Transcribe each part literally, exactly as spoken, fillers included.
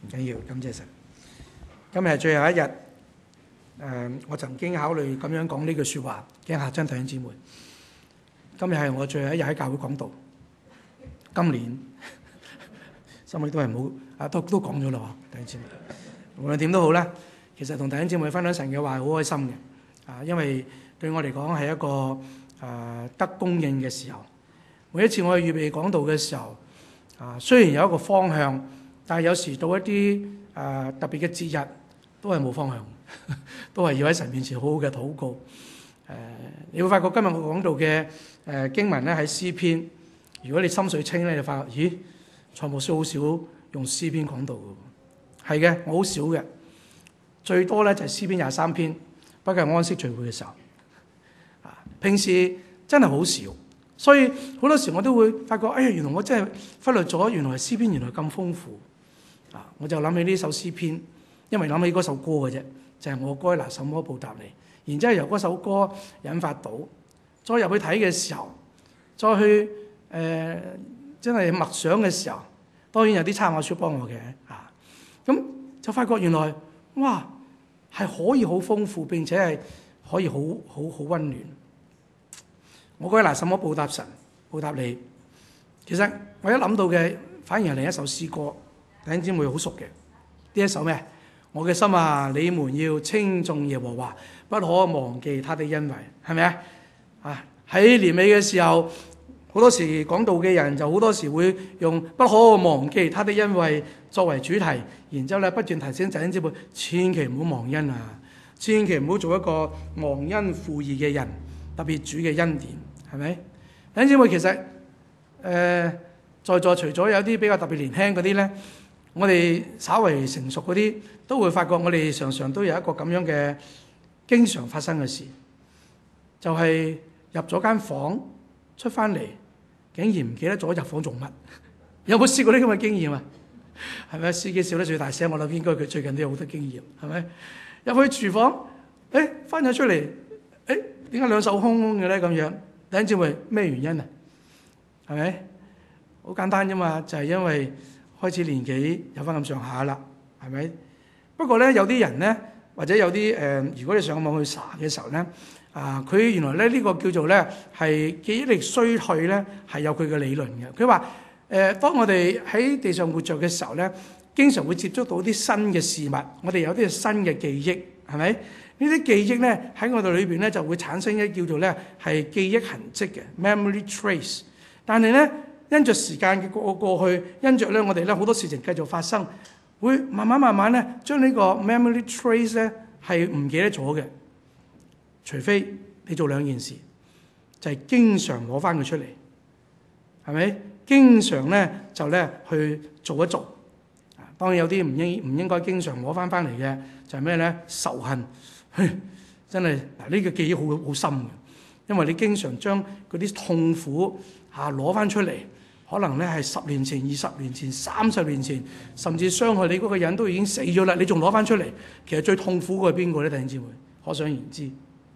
唔緊要，感謝神。今日係最後一日，誒、呃，我曾經考慮咁樣講呢句説話，驚嚇親弟兄姊妹。今日係我最後一日喺教會講道，今年心裏都係冇啊，都都講咗啦喎，弟兄姊妹。無論點都好啦，其實同弟兄姊妹分享神嘅話係好開心嘅，啊，因為對我嚟講係一個誒、呃、得供應嘅時候。每一次我去預備講道嘅時候，啊，雖然有一個方向，但係有時到一啲誒、呃、特別嘅節日，都係冇方向，都係要喺神面前好好嘅禱告。誒、呃，你會發覺今日我講到嘅誒、呃、經文咧喺詩篇，如果你心水清咧，你就發覺，咦，蔡牧師好少用詩篇講道嘅，係嘅，我好少嘅，最多咧就係詩篇廿三篇，不過係安息聚會嘅時候，啊，平時真係好少。所以好多時我都會發覺，哎呀，原來我真係忽略咗，原來詩篇原來咁豐富啊！我就諗起呢首詩篇，因為諗起嗰首歌嘅啫，就係、是、我該拿什麼報答你。然之後由嗰首歌引發到，再入去睇嘅時候，再去誒、呃、真係默想嘅時候，當然有啲參考書幫我嘅啊。咁就發覺原來哇係可以好豐富，並且係可以好好好溫暖。我該拿什麼報答神？報答你。其實我一諗到嘅，反而係另一首詩歌，弟兄姊妹好熟嘅。呢一首咩？我嘅心啊，你們要稱頌耶和華，不可忘記他的恩惠，係咪啊？啊，喺年尾嘅時候，好多時講道嘅人就好多時會用不可忘記他的恩惠作為主題，然之後咧不斷提醒弟兄姊妹，千祈唔好忘恩啊，千祈唔好做一個忘恩負義嘅人，特別主嘅恩典。係咪？弟兄姊妹，其實誒、呃、在座除咗有啲比較特別年輕嗰啲咧，我哋稍為成熟嗰啲都會發覺，我哋常常都有一個咁樣嘅經常發生嘅事，就係、是、入咗間房出翻嚟，竟然唔記得咗入房做乜？有冇試過呢咁嘅經驗啊？係咪？司機笑得最大聲，我諗應該佢最近都有好多經驗，係咪？入去廚房，誒翻咗出嚟，誒點解兩手空空嘅咧？咁樣。弟兄姊妹，咩原因啊？係咪？好簡單啫嘛，就係、是、因為開始年紀有翻咁上下啦，係咪？不過咧，有啲人咧，或者有啲誒、呃，如果你上網去查嘅時候咧，啊，佢原來咧呢、這個叫做咧係記憶力衰退咧，係有佢嘅理論嘅。佢話誒，當我哋喺地上活着嘅時候咧，經常會接觸到啲新嘅事物，我哋有啲新嘅記憶，係咪？呢啲記憶咧喺我哋裏邊咧就會產生一叫做咧係記憶痕跡嘅 memory trace。但係咧因着時間嘅過過去，因着咧我哋咧好多事情繼續發生，會慢慢慢慢咧將呢個 memory trace 咧係唔記得咗嘅。除非你做兩件事，就係、是、經常攞翻佢出嚟，係咪？經常咧就咧去做一做。當然有啲唔應唔應該經常攞翻翻嚟嘅，就係咩咧？仇恨。真係嗱，呢個記憶好好深嘅，因為你經常將嗰啲痛苦嚇攞翻出嚟，可能咧係十年前、二十年前、三十年前，甚至傷害你嗰個人都已經死咗啦，你仲攞翻出嚟，其實最痛苦嘅係邊個咧？弟兄姊妹，可想而知。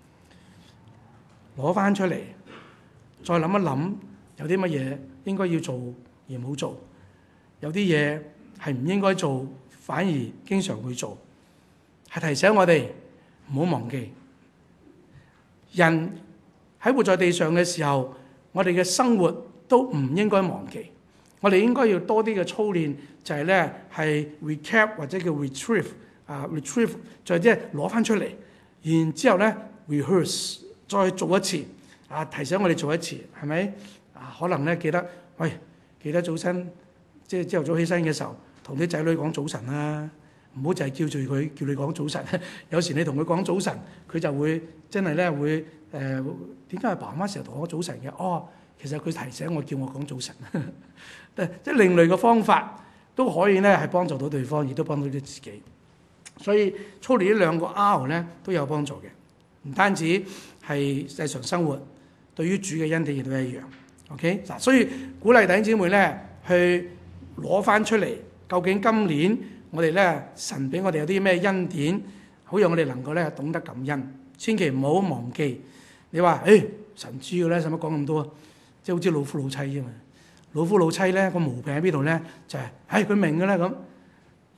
攞翻出嚟，再諗一諗，有啲乜嘢應該要做而冇做，有啲嘢係唔應該做，反而經常會做，係提醒我哋。唔好忘記，人喺活在地上嘅時候，我哋嘅生活都唔應該忘記。我哋應該要多啲嘅操練，就係咧係 recap 或者叫 retrieve 啊 retrieve，就係即係攞翻出嚟，然之後咧 rehearse 再做一次啊，提醒我哋做一次，係咪啊？可能咧記得，喂，記得早晨即係朝頭早起身嘅時候，同啲仔女講早晨啦。唔好就係叫住佢，叫你講早晨。有時你同佢講早晨，佢就會真係咧會誒點解阿爸媽成日同我講早晨嘅？哦，其實佢提醒我，叫我講早晨。即係另類嘅方法都可以咧係幫助到對方，亦都幫到啲自己。所以操練呢兩個 R 咧都有幫助嘅，唔單止係日常生活，對於主嘅恩典亦都一樣。OK 嗱，所以鼓勵弟兄姊妹咧去攞翻出嚟，究竟今年我哋咧神俾我哋有啲咩恩典，好讓我哋能夠咧懂得感恩，千祈唔好忘記。你話誒、哎、神知嘅咧，使乜講咁多？即係好似老夫老妻啫嘛。老夫老妻咧個毛病喺邊度咧？就係誒佢明嘅啦咁。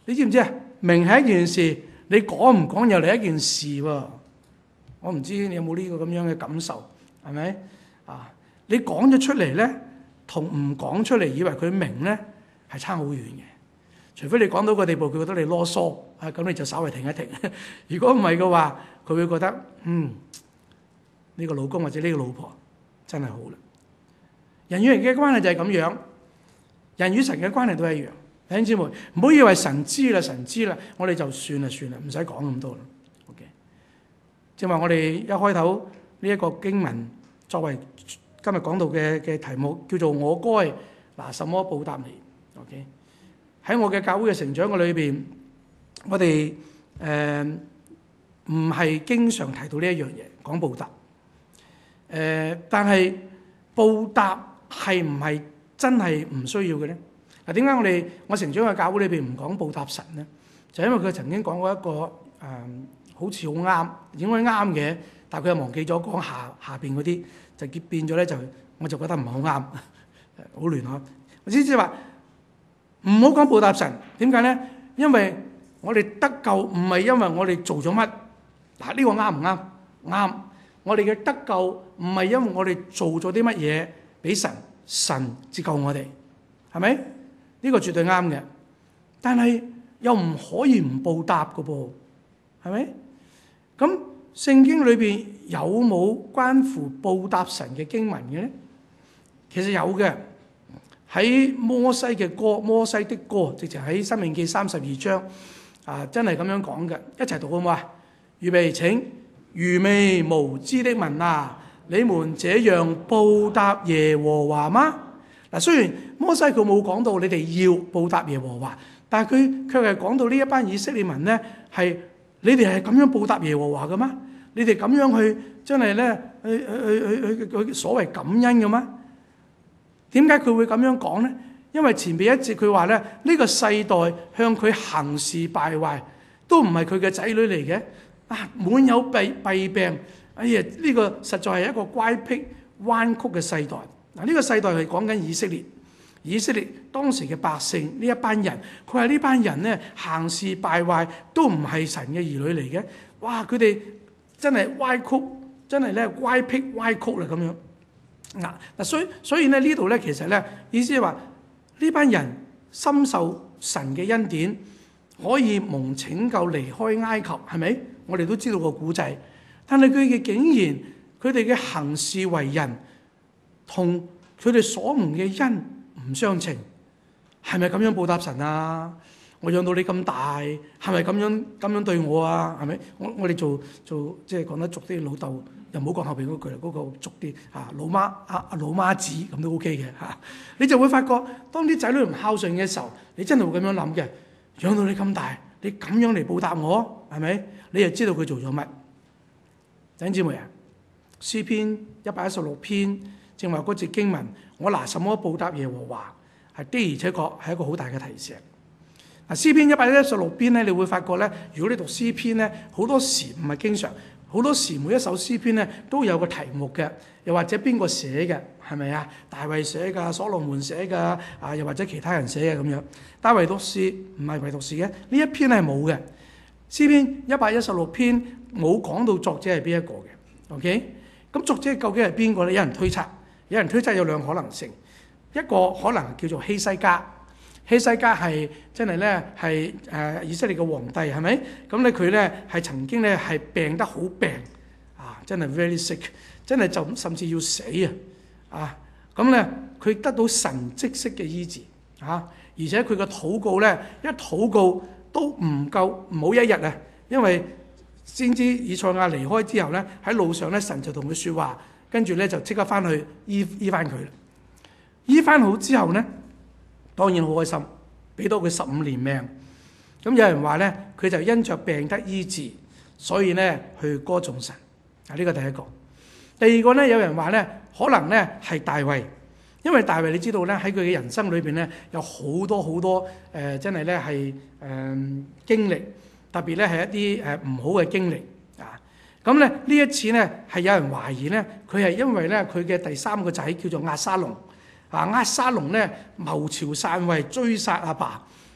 你知唔知啊？明係一件事，你講唔講又嚟一件事喎。我唔知你有冇呢個咁樣嘅感受，係咪啊？你講咗出嚟咧，同唔講出嚟以為佢明咧，係差好遠嘅。除非你講到個地步，佢覺得你囉嗦，啊咁你就稍微停一停。如果唔係嘅話，佢會覺得嗯呢個老公或者呢個老婆真係好啦。人與人嘅關係就係咁樣，人與神嘅關係都係一樣。弟兄姊妹，唔好以為神知啦，神知啦，我哋就算啦，算啦，唔使講咁多啦。OK，正話我哋一開頭呢一個經文作為今日講到嘅嘅題目，叫做我該拿什麼報答你。OK，喺我嘅教會嘅成長嘅裏邊，我哋誒唔係經常提到呢一樣嘢，講報答。誒、呃，但係報答係唔係真係唔需要嘅咧？嗱，點解我哋我成長嘅教會裏邊唔講報答神咧？就因為佢曾經講過一個誒、呃，好似好啱，應該啱嘅，但係佢又忘記咗講下下邊嗰啲，就結變咗咧，就我就覺得唔係好啱，好亂呵。我先至話唔好講報答神，點解咧？因為我哋得救唔係因為我哋做咗乜，嗱、這、呢個啱唔啱？啱。我哋嘅得救唔係因為我哋做咗啲乜嘢俾神，神至救我哋，係咪？呢個絕對啱嘅，但係又唔可以唔報答嘅噃，係咪？咁聖經裏邊有冇關乎報答神嘅經文嘅咧？其實有嘅，喺摩西嘅歌，摩西的歌，直情喺申命記三十二章啊，真係咁樣講嘅，一齊讀好唔好啊？預備請，愚昧無知的民啊，你們這樣報答耶和華嗎？嗱，雖然摩西佢冇講到你哋要報答耶和華，但係佢卻係講到呢一班以色列民咧，係你哋係咁樣報答耶和華嘅嗎？你哋咁樣去真係咧去去去去去所謂感恩嘅嗎？點解佢會咁樣講咧？因為前邊一節佢話咧，呢個世代向佢行事敗壞，都唔係佢嘅仔女嚟嘅，啊滿有弊弊病，哎呀呢個實在係一個乖僻彎曲嘅世代。嗱，呢個世代係講緊以色列，以色列當時嘅百姓呢一班人，佢話呢班人咧行事敗壞，都唔係神嘅兒女嚟嘅。哇！佢哋真係歪曲，真係咧歪僻歪曲啦咁樣。嗱嗱，所以所以咧呢度咧其實咧意思係話呢班人深受神嘅恩典，可以蒙拯救離開埃及，係咪？我哋都知道個古仔，但係佢嘅竟然佢哋嘅行事為人，同佢哋所蒙嘅恩唔相稱，係咪咁樣報答神啊？我養到你咁大，係咪咁樣咁樣對我啊？係咪？我我哋做做即係講得俗啲，老豆又唔好講後邊嗰句啦，嗰、嗰個俗啲啊，老媽啊老媽子咁都 OK 嘅嚇。你就會發覺，當啲仔女唔孝順嘅時候，你真係會咁樣諗嘅。養到你咁大，你咁樣嚟報答我，係咪？你就知道佢做咗乜？弟兄姊妹啊，詩篇一百一十六篇。正話嗰節經文，我拿什麼報答耶和華？係的而且確係一個好大嘅提醒。嗱，詩篇一百一十六篇咧，你會發覺咧，如果你讀詩篇咧，好多時唔係經常，好多時每一首詩篇咧都有個題目嘅，又或者邊個寫嘅，係咪啊？大衛寫㗎，所羅門寫㗎，啊，又或者其他人寫嘅咁樣。但係唯獨是唔係唯獨是嘅，呢一篇係冇嘅。詩篇一百一十六篇冇講到作者係邊一個嘅。OK，咁作者究竟係邊個咧？有人推測。有人推測有兩個可能性，一個可能叫做希西家，希西家係真係咧係誒以色列嘅皇帝，係咪？咁咧佢咧係曾經咧係病得好病啊，真係 very sick， 真係就甚至要死啊！啊，咁咧佢得到神蹟式嘅醫治啊，而且佢嘅禱告咧一禱告都唔夠唔好一日啊，因為先知以賽亞離開之後咧喺路上咧神就同佢説話。跟住咧就即刻翻去醫醫翻佢啦，醫翻好之後咧，當然好開心，俾到佢十五年命。咁有人話咧，佢就因着病得醫治，所以咧去歌頌神。啊，呢個第一個。第二個咧，有人話咧，可能咧係大衛，因為大衛你知道咧喺佢嘅人生裏邊咧有好多好多誒、呃，真係咧係誒經歷，特別咧係一啲誒唔好嘅經歷。咁咧呢一次咧係有人懷疑咧，佢係因為咧佢嘅第三個仔叫做押沙龍，啊押沙龍咧謀朝篡位追殺阿爸，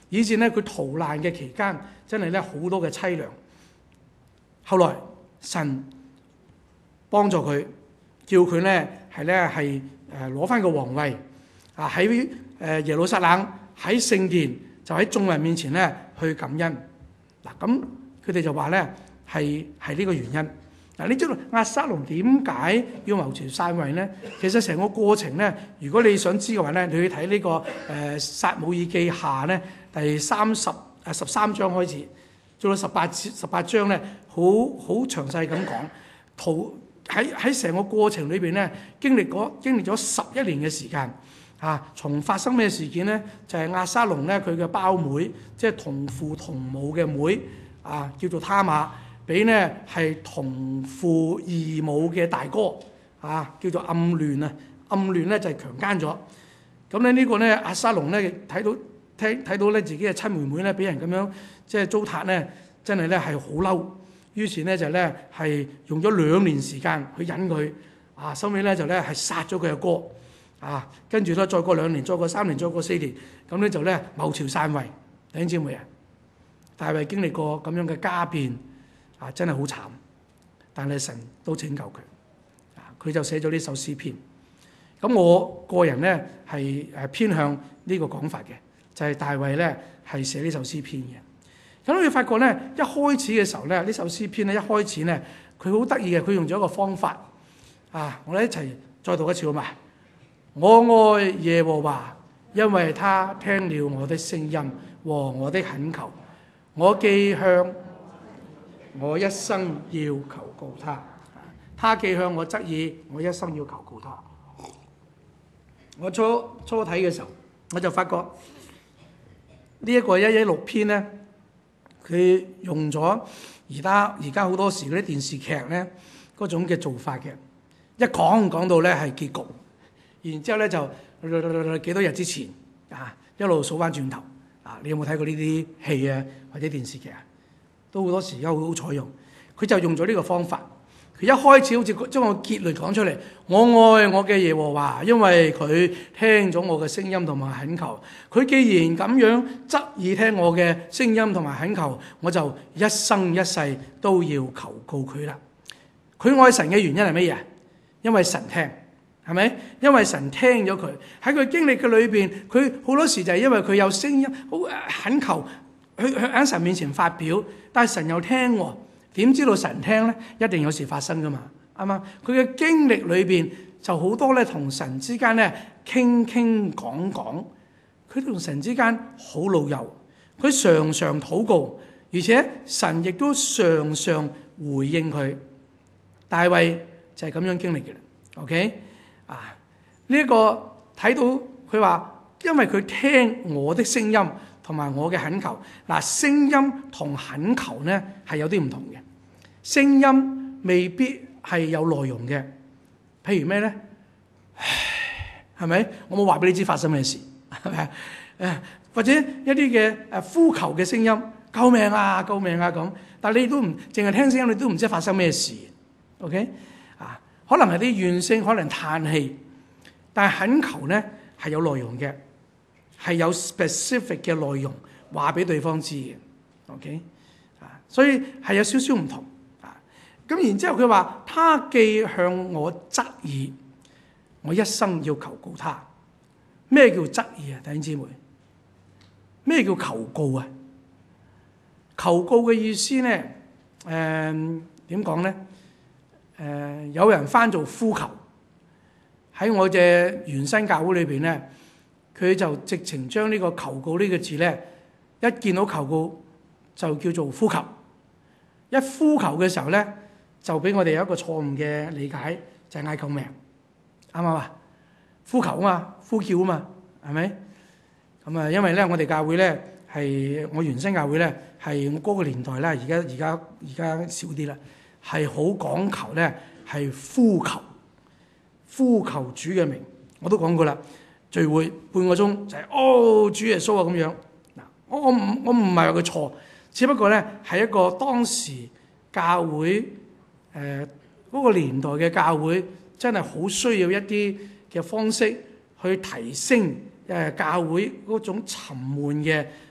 以至咧佢逃難嘅期間真係咧好多嘅凄涼。後來神幫助佢，叫佢咧係咧係誒攞翻個皇位啊，喺誒耶路撒冷喺聖殿就喺眾人面前咧去感恩。嗱，咁佢哋就話咧係係呢個原因。嗱，你知道押沙龍點解要謀朝篡位咧？其實成個過程咧，如果你想知嘅話咧，你去睇呢、這個誒、呃、撒母耳記下咧第三十誒十三章開始，做到十八十八章咧，好好詳細咁講。圖喺喺成個過程裏邊咧，經歷過經歷咗十一年嘅時間啊。從發生咩事件咧？就係、是、押沙龍咧佢嘅胞妹，即係同父同母嘅妹啊，叫做他瑪。俾呢係同父異母嘅大哥啊，叫做暗亂啊，暗亂咧就係強姦咗。咁咧呢個咧押沙龍咧睇到聽睇到咧自己嘅親妹妹咧俾人咁樣即係糟蹋咧，真係咧係好嬲。於是咧就咧係用咗兩年時間去忍佢啊，收尾咧就咧係殺咗佢阿哥啊，跟住咧再過兩年，再過三年，再過四年，咁咧就咧謀朝篡位。弟兄姊妹啊，大衛經歷過咁樣嘅家變。啊，真係好慘，但係神都拯救佢，啊，佢就寫咗呢首詩篇。咁我個人咧係誒偏向呢個講法嘅，就係、是、大衛咧係寫呢首詩篇嘅。咁你發覺咧，一開始嘅時候咧，呢首詩篇咧一開始咧，佢好得意嘅，佢用咗一個方法，啊，我哋一齊再讀一次好嘛？我愛耶和華，因為他聽了我的聲音和我的懇求，我既向我一生要求告他，他既向我側耳，我一生要求告他。我初初睇嘅時候，我就發覺呢一個一一六篇咧，佢用咗而家而家好多時嗰啲電視劇咧嗰種嘅做法嘅，一講講到咧係結局，然之後咧就幾多日之前啊，一路數翻轉頭啊！你有冇睇過呢啲戲啊或者電視劇啊？都好多時而家好好採用，佢就用咗呢個方法。佢一開始好似將個結論講出嚟，我愛我嘅耶和華，因為佢聽咗我嘅聲音同埋懇求。佢既然咁樣側耳聽我嘅聲音同埋懇求，我就一生一世都要求告佢啦。佢愛神嘅原因係乜嘢？因為神聽，係咪？因為神聽咗佢喺佢經歷嘅裏邊，佢好多時就係因為佢有聲音好懇求。佢喺神面前發表，但係神又聽喎，點知道神聽咧？一定有事發生噶嘛，啱嘛？佢嘅經歷裏邊就好多咧，同神之間咧傾傾講講，佢同神之間好老友，佢常常禱告，而且神亦都常常回應佢。大衛就係咁樣經歷嘅啦。OK 啊？呢、這、一個睇到佢話，因為佢聽我的聲音。同埋我嘅懇求，嗱，聲音同懇求咧係有啲唔同嘅。聲音未必係有內容嘅，譬如咩咧？係咪？我冇話俾你知發生咩事，係咪？誒，或者一啲嘅誒呼求嘅聲音，救命啊，救命啊咁。但係你都唔淨係聽聲音，你都唔知發生咩事。OK 啊？可能係啲怨聲，可能嘆氣，但係懇求咧係有內容嘅。係有 specific 嘅內容話俾對方知嘅 ，OK 啊，所以係有少少唔同啊。咁然之後佢話，他既向我側耳，我一生要求告他。咩叫側耳啊？弟兄姊妹，咩叫求告啊？求告嘅意思咧，誒點講咧？誒、呃、有人翻做呼求，喺我嘅原生教會裏邊咧。佢就直情將呢個求告呢個字咧，一見到求告就叫做呼求。一呼求嘅時候咧，就俾我哋有一個錯誤嘅理解，就係嗌救命，啱唔啱啊？呼求啊嘛，呼叫啊嘛，係咪？咁啊，因為咧，我哋教會咧係我原生教會咧係我嗰個年代咧，而家而家而家少啲啦，係好講求咧係呼求，呼求主嘅名，我都講過啦。聚會半個鐘就係、是、哦主耶穌啊咁樣嗱，我我唔我唔係話佢錯，只不過咧係一個當時教會誒嗰、呃那個年代嘅教會真係好需要一啲嘅方式去提升誒教會嗰種沉悶嘅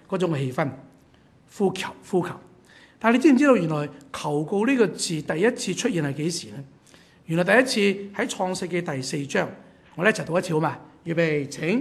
嗰種嘅氣氛，呼求呼求。但係你知唔知道原來求告呢個字第一次出現係幾時呢？原來第一次喺創世記第四章，我哋一齊讀一次好嘛？預備請。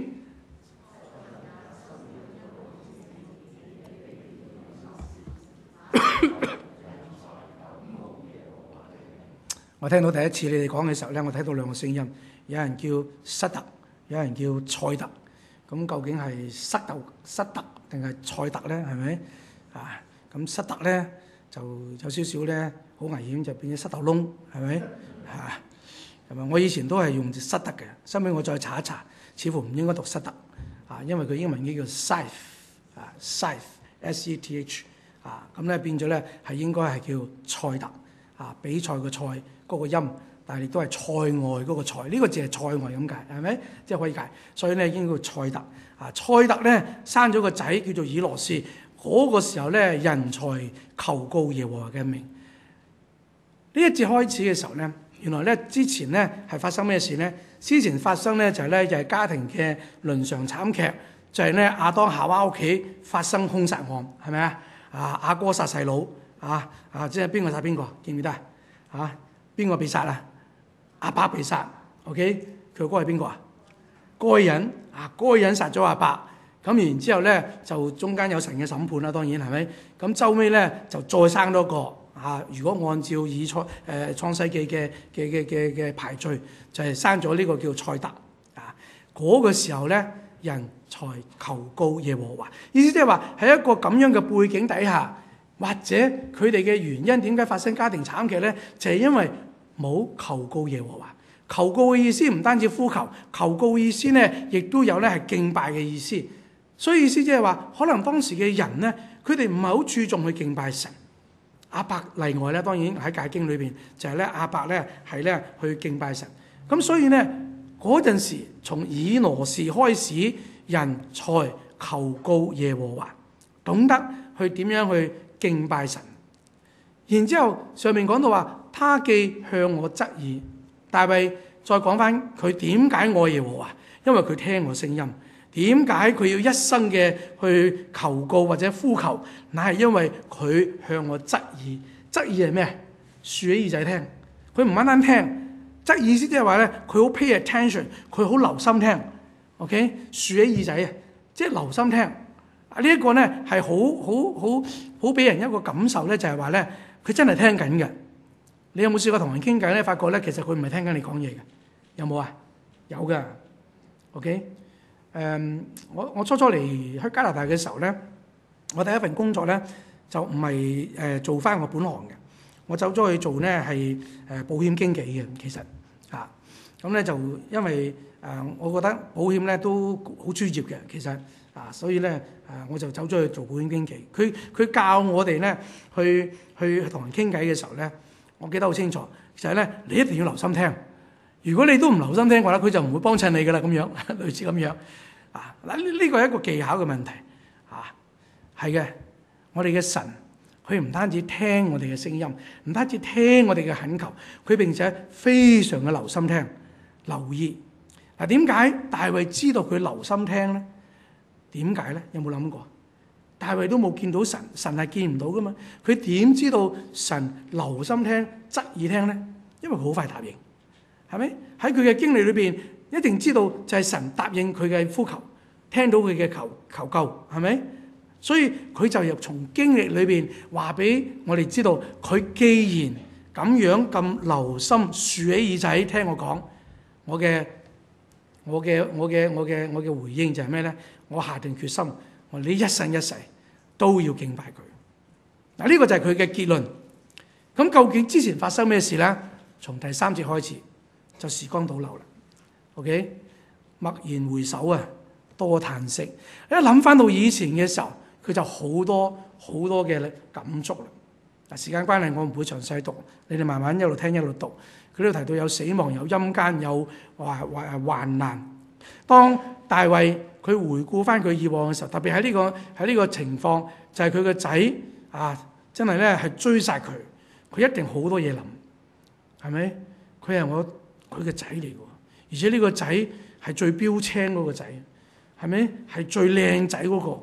我聽到第一次你哋講嘅時候咧，我睇到兩個聲音，有人叫塞特，有人叫賽特。咁究竟係塞特塞特定係賽特咧？係咪啊？咁塞特咧就有少少咧好危險，就變咗塞豆窿，係咪啊？咁啊，我以前都係用塞特嘅，後尾我再查一查，似乎唔應該讀塞特啊，因為佢英文叫 scythe 啊 scythe S E T H 啊，咁咧變咗咧係應該係叫賽特啊，比賽個賽嗰個音，但係亦都係塞外嗰個塞，呢、這個字係塞外咁解，係咪？即係可以解，所以咧已經叫賽特啊。賽特咧生咗個仔叫做以羅斯，嗰、那個時候咧人才求告耶和華嘅名。呢一節開始嘅時候咧，原來咧之前咧係發生咩事咧？之前發生咧就係咧就係家庭嘅倫常慘劇，就係咧亞當夏娃屋企發生兇殺案，係咪啊？啊阿哥殺細佬，啊啊即係邊個殺邊個？記唔記得啊？啊邊個被殺啊？亞伯被殺 ，OK， 佢哥係邊個啊？該隱啊，該隱殺咗亞伯，咁然之後咧就中間有神嘅審判啦，當然係咪？咁周尾咧就再生多個啊！如果按照以創誒創世記嘅嘅嘅嘅嘅排序，就係、是、生咗呢個叫賽特啊。嗰、那個時候咧，人才求告耶和華，意思即係話喺一個咁樣嘅背景底下，或者佢哋嘅原因點解發生家庭慘劇咧？就係、是、因為冇求告耶和華。求告嘅意思唔單止呼求，求告嘅意思咧，亦都有咧係敬拜嘅意思。所以意思即係話，可能當時嘅人咧，佢哋唔係好注重去敬拜神。亞伯例外咧，當然喺解經裏邊就係咧亞伯咧係咧去敬拜神。咁所以咧嗰陣時，從以挪士開始，人才求告耶和華，懂得去點樣去敬拜神。然之後上面講到話，他既向我側耳。大衛再講翻佢點解愛耶和華，因為佢聽我聲音。點解佢要一生嘅去求告或者呼求？乃係因為佢向我側耳。側耳係咩？豎起耳仔聽。佢唔單單聽，側意思即係話咧，佢好 pay attention，佢好留心聽。OK， 豎起耳仔啊，即係留心聽。啊，呢一個咧係好好好好俾人一個感受咧，就係話咧，佢真係聽緊嘅。你有冇試過同人傾偈咧？發覺咧，其實佢唔係聽緊你講嘢嘅，有冇啊？有㗎。OK， 誒、um，我我初初嚟去加拿大嘅時候咧，我第一份工作咧就唔係誒做翻我本行嘅，我走咗去做咧係誒保險經紀嘅。其實啊，咁咧就因為誒、呃，我覺得保險咧都好專業嘅，其實啊，所以咧誒、呃，我就走咗去做保險經紀。佢佢教我哋咧去去同人傾偈嘅時候咧。我記得好清楚，就係咧，你一定要留心聽。如果你都唔留心聽嘅話咧，佢就唔會幫襯你噶啦，咁樣類似咁樣啊。嗱，呢呢個係一個技巧嘅問題啊。係嘅，我哋嘅神，佢唔單止聽我哋嘅聲音，唔單止聽我哋嘅懇求，佢並且非常嘅留心聽、留意。嗱，點解大衛知道佢留心聽咧？點解咧？有冇諗過？大衛都冇見到神，神係見唔到噶嘛？佢點知道神留心聽、側耳聽咧？因為佢好快答應，係咪？喺佢嘅經歷裏邊，一定知道就係神答應佢嘅呼求，聽到佢嘅求求救，係咪？所以佢就由從經歷裏邊話俾我哋知道，佢既然咁樣咁留心豎起耳仔聽我講，我嘅我嘅我嘅我嘅我嘅回應就係咩咧？我下定決心。我呢一生一世都要敬拜佢。嗱，呢個就係佢嘅結論。咁究竟之前發生咩事咧？從第三節開始就時光倒流啦。OK， 默然回首啊，多嘆息。一諗翻到以前嘅時候，佢就好多好多嘅感觸啦。嗱，時間關係，我唔會詳細讀，你哋慢慢一路聽一路讀。佢呢度提到有死亡、有陰間、有患患患難。當大衛佢回顧翻佢以往嘅時候，特別喺呢個喺呢個情況，就係佢個仔啊，真係咧係追殺佢，佢一定好多嘢諗，係咪？佢係我佢嘅仔嚟嘅，而且呢個仔係最標青嗰個仔，係咪？係最靚仔嗰個，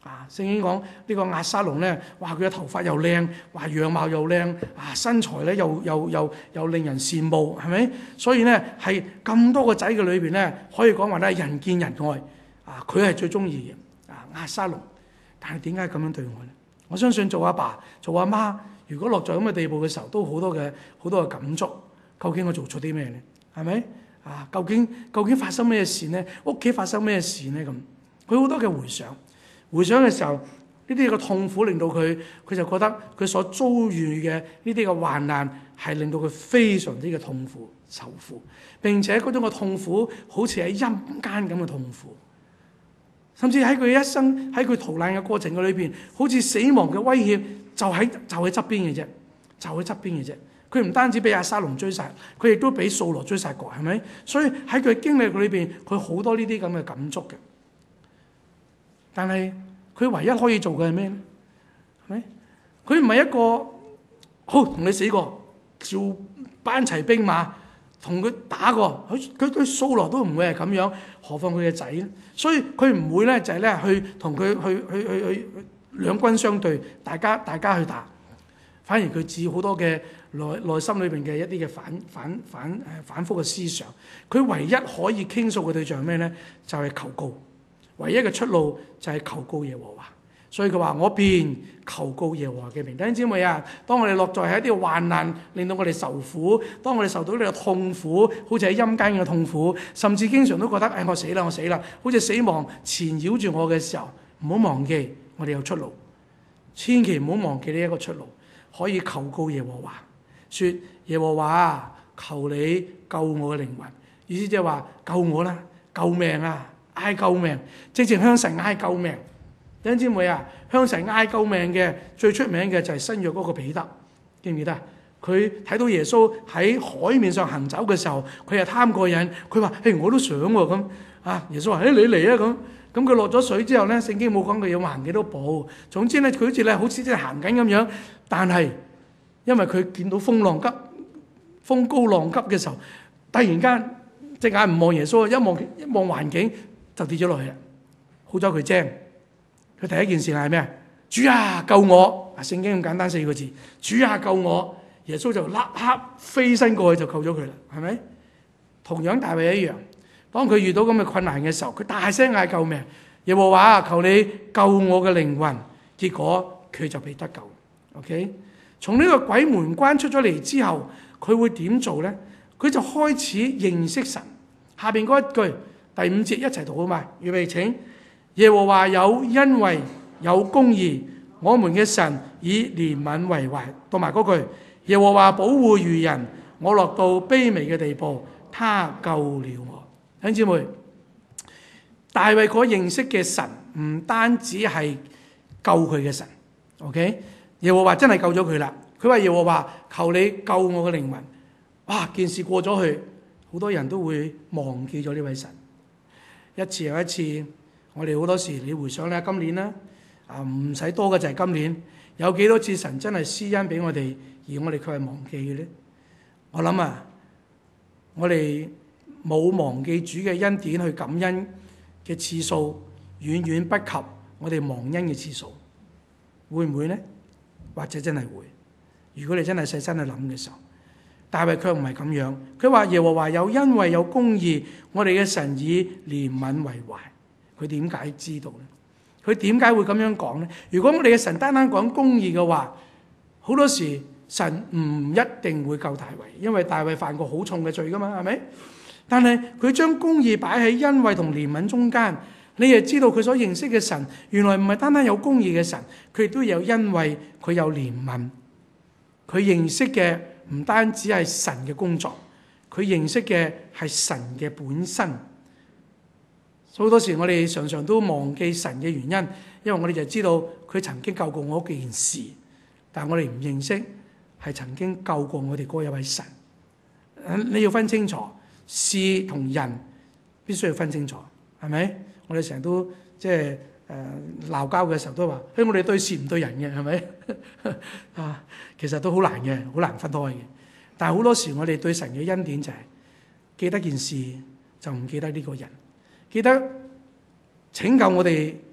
啊，聖經講呢個押沙龍咧，哇佢嘅頭髮又靚，哇樣貌又靚，啊身材咧又又又又令人羨慕，係咪？所以咧係咁多個仔嘅裏邊咧，可以講話咧人見人愛，啊佢係最中意嘅，啊押沙龍。但係點解咁樣對我咧？我相信做阿爸做阿媽，如果落在咁嘅地步嘅時候，都好多嘅好多嘅感觸。究竟我做錯啲咩咧？係咪？啊究竟究竟發生咩事咧？屋企發生咩事咧？咁佢好多嘅回想。回想嘅時候，呢啲嘅痛苦令到佢，佢就覺得佢所遭遇嘅呢啲嘅患難係令到佢非常之嘅痛苦、愁苦，並且嗰種嘅痛苦好似喺陰間咁嘅痛苦，甚至喺佢一生喺佢逃難嘅過程嘅裏邊，好似死亡嘅威脅就喺就喺側邊嘅啫，就喺側邊嘅啫。佢唔單止俾押沙龍追殺，佢亦都俾掃羅追殺過，係咪？所以喺佢經歷裏邊，佢好多呢啲咁嘅感觸嘅。但係佢唯一可以做嘅係咩咧？係咪？佢唔係一個好同你死過，照班齊兵馬同佢打過，佢佢佢掃羅都唔會係咁樣，何況佢嘅仔咧？所以佢唔會咧就係咧去同佢去去去去兩軍相對，大家大家去打，反而佢置好多嘅內內心裏邊嘅一啲嘅反反反誒反覆嘅思想。佢唯一可以傾訴嘅對象係咩咧？就係求告。唯一嘅出路就係求告耶和華，所以佢話我便求告耶和華嘅名。弟兄姊妹啊，當我哋落在喺一啲患難，令到我哋受苦，當我哋受到呢個痛苦，好似喺陰間嘅痛苦，甚至經常都覺得誒、哎、我死啦我死啦，好似死亡纏繞住我嘅時候，唔好忘記我哋有出路，千祈唔好忘記呢一個出路，可以求告耶和華，說耶和華求你救我嘅靈魂，意思即係話救我啦，救命啊！嗌救命，直情向神嗌救命。弟兄姊妹啊，向神嗌救命嘅最出名嘅就係新約嗰個彼得，記唔記得？佢睇到耶穌喺海面上行走嘅時候，佢係貪過癮，佢話：誒我都想喎咁啊！耶穌話：誒你嚟啊咁。咁佢落咗水之後咧，聖經冇講佢要行幾多步。總之咧，佢好似咧好似即係行緊咁樣。但係因為佢見到風浪急、風高浪急嘅時候，突然間隻眼唔望耶穌，一望一望環境。就跌咗落去啦！好彩佢精，佢第一件事係咩啊？主啊，救我！啊，聖經咁簡單四個字，主啊，救我！耶穌就立刻飛身過去就救咗佢啦，係咪？同樣大衛一樣，當佢遇到咁嘅困難嘅時候，佢大聲嗌救命，耶和華求你救我嘅靈魂，結果佢就被得救。OK， 從呢個鬼門關出咗嚟之後，佢會點做咧？佢就開始認識神。下邊嗰一句。第五節一齊讀好嘛？預備請。耶和華有恩惠有公義，我們嘅神以憐憫為懷。讀埋嗰句。耶和華保護愚人，我落到卑微嘅地步，他救了我。弟兄姊妹，大衛所認識嘅神唔單止係救佢嘅神 ，OK？ 耶和華真係救咗佢啦。佢話耶和華求你救我嘅靈魂。哇！件事過咗去，好多人都會忘記咗呢位神。一次又一次，我哋好多時你回想咧，今年啦，啊唔使多嘅就係今年，有幾多次神真係施恩俾我哋，而我哋卻係忘記嘅咧？我諗啊，我哋冇忘記主嘅恩典去感恩嘅次數，遠遠不及我哋忘恩嘅次數，會唔會咧？或者真係會？如果你真係細心去諗嘅時候。大衛卻唔係咁樣，佢話耶和華有恩惠有公義，我哋嘅神以憐憫為懷。佢點解知道呢？佢點解會咁樣講呢？如果我哋嘅神單單講公義嘅話，好多時神唔一定會救大衛，因為大衛犯過好重嘅罪噶嘛，係咪？但係佢將公義擺喺恩惠同憐憫中間，你亦知道佢所認識嘅神，原來唔係單單有公義嘅神，佢亦都有恩惠，佢有憐憫，佢認識嘅。唔單止係神嘅工作，佢認識嘅係神嘅本身。好多時我哋常常都忘記神嘅原因，因為我哋就知道佢曾經救過我嗰件事，但係我哋唔認識係曾經救過我哋嗰一位神。你要分清楚事同人，必須要分清楚，係咪？我哋成日都即係誒鬧交嘅時候都話，嘿，我哋對事唔對人嘅，係咪？啊，其實都好難嘅，好難分開嘅。但係好多時我哋對神嘅恩典就係、是、記得件事就唔記得呢個人，記得拯救我哋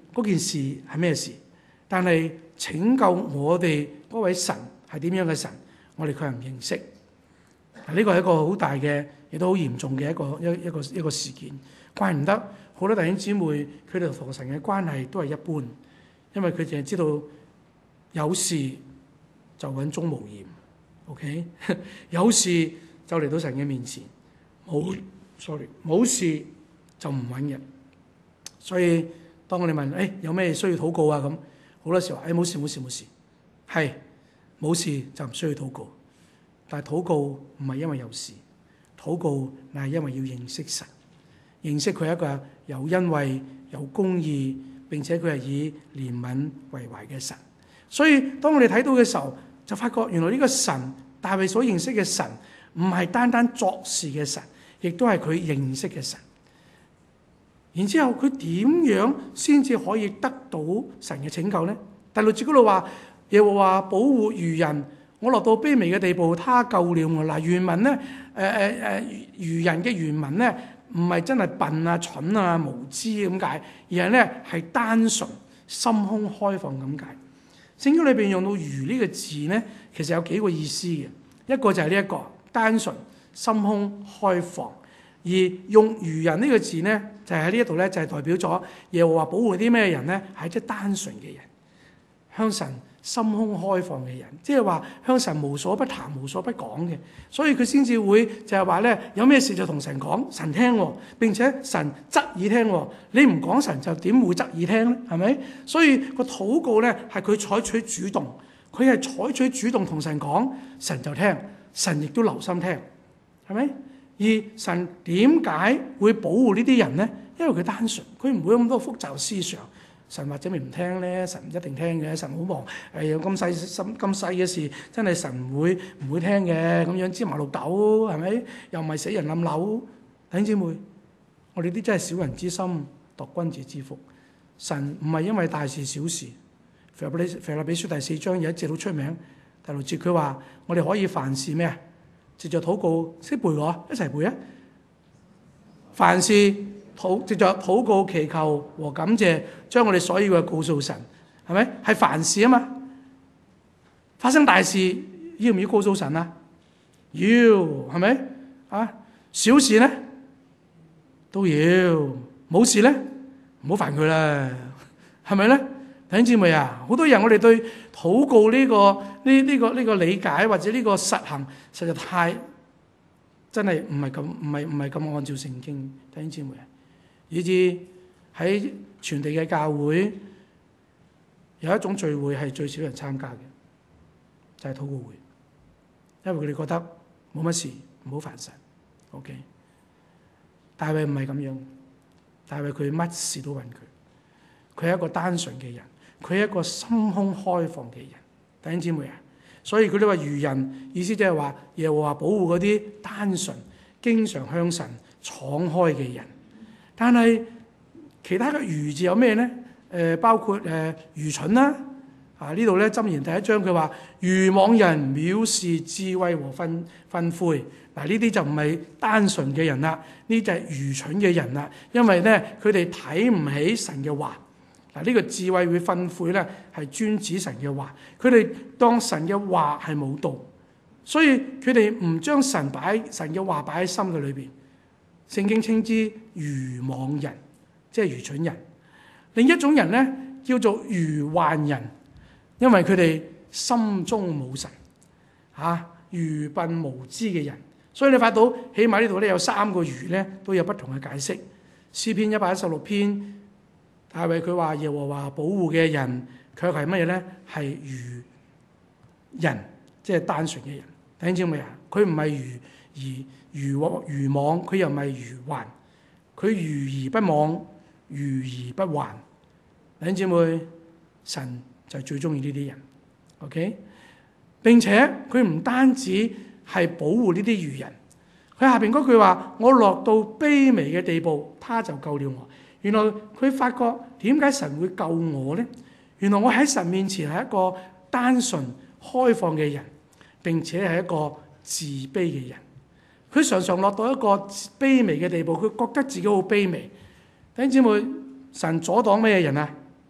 嗰件事係咩事，但係拯救我哋嗰位神係點樣嘅神，我哋卻係唔認識。呢個係一個好大嘅，亦都好嚴重嘅一個一一個一個事件。怪唔得好多弟兄姊妹佢哋同神嘅關係都係一般，因為佢淨係知道有事就揾鍾無艷 ，OK， 有事就嚟到神嘅面前，冇 sorry 冇事就唔揾人。所以當我哋問誒、哎、有咩需要禱告啊，咁好多時候誒冇事冇事冇事，係冇事就唔需要禱告。但係禱告唔係因為有事，禱告乃係因為要認識神，認識佢係一個有恩惠、有公義，並且佢係以憐憫為懷嘅神。所以當我哋睇到嘅時候，就發覺原來呢個神大衛所認識嘅神，唔係單單作事嘅神，亦都係佢認識嘅神。然之後佢點樣先至可以得到神嘅拯救呢？第六節嗰度話，耶和華保護愚人，我落到卑微嘅地步，他救了我。嗱，原文咧，誒誒誒，愚人嘅原文咧，唔係真係笨啊、蠢啊、無知咁解，而係咧係單純、心胸開放咁解。聖經裏邊用到愚呢個字咧，其實有幾個意思嘅。一個就係呢一個單純、心胸開放，而用愚人呢個字咧，就係喺呢一度咧，就係代表咗耶和華保護啲咩人咧？係即係單純嘅人，向神心胸開放嘅人，即係話向神無所不談、無所不講嘅，所以佢先至會就係話咧，有咩事就同神講，神聽喎，並且神側耳聽喎。你唔講神就點會側耳聽咧？係咪？所以個禱告咧係佢採取主動，佢係採取主動同神講，神就聽，神亦都留心聽，係咪？而神點解會保護呢啲人咧？因為佢單純，佢唔會有咁多複雜思想。神或者咪唔聽咧，神唔一定聽嘅，神好忙，誒有咁細心咁細嘅事，真係神唔會唔會聽嘅，咁樣芝麻綠豆係咪？又唔係死人冧樓，弟兄姊妹，我哋啲真係小人之心度君子之腹。神唔係因為大事小事，腓立比腓立比書第四章有一節好出名，第六節佢話我哋可以凡事咩啊？藉著禱告，識背我一齊背啊！凡事禱藉著禱告祈求和感謝，將我哋所要嘅告訴神，係咪？係凡事啊嘛！發生大事要唔要告訴神啊？要，係咪？啊，小事咧都要，冇事咧唔好煩佢啦，係咪咧？弟兄姊妹啊，好多人我哋對禱告呢個呢呢個呢個理解或者呢個實行，實在太真係唔係咁唔係唔係咁按照聖經，弟兄姊妹啊！以至喺全地嘅教會有一種聚會係最少人參加嘅，就係禱告會，因為佢哋覺得冇乜事，唔好煩神。OK， 大衛唔係咁樣，大衛佢乜事都揾佢，佢係一個單純嘅人，佢係一個心胸開放嘅人。弟兄姊妹啊，所以佢哋話愚人，意思即係話耶和華保護嗰啲單純、經常向神敞開嘅人。但係其他嘅愚字有咩咧？誒、呃，包括誒、呃、愚蠢啦。啊，呢度咧箴言第一章佢話愚妄人藐視智慧和訓訓誨。嗱，呢啲就唔係單純嘅人啦，呢就係愚蠢嘅人啦。因為咧佢哋睇唔起神嘅話。嗱，呢個智慧會訓誨咧係專指神嘅話，佢哋當神嘅話係冇道，所以佢哋唔將神擺神嘅話擺喺心嘅裏邊。聖經稱之愚妄人，即係愚蠢人。另一種人咧叫做愚頑人，因為佢哋心中冇神，嚇、啊、愚笨無知嘅人。所以你發到起碼呢度咧有三個愚咧都有不同嘅解釋。詩篇一百一十六篇，大衛佢話耶和華保護嘅人，卻係乜嘢咧？係愚人，即係單純嘅人。弟兄姊妹啊，佢唔係愚而。愚妄愚妄，佢又唔係愚頑，佢愚而不妄，愚而不頑。弟兄姊妹，神就最中意呢啲人 ，OK？ 並且佢唔單止係保護呢啲愚人，佢下邊嗰句話：我落到卑微嘅地步，他就救了我。原來佢發覺點解神會救我呢？原來我喺神面前係一個單純開放嘅人，並且係一個自卑嘅人。佢常常落到一個卑微嘅地步，佢覺得自己好卑微。弟兄姊妹，神阻擋咩人啊？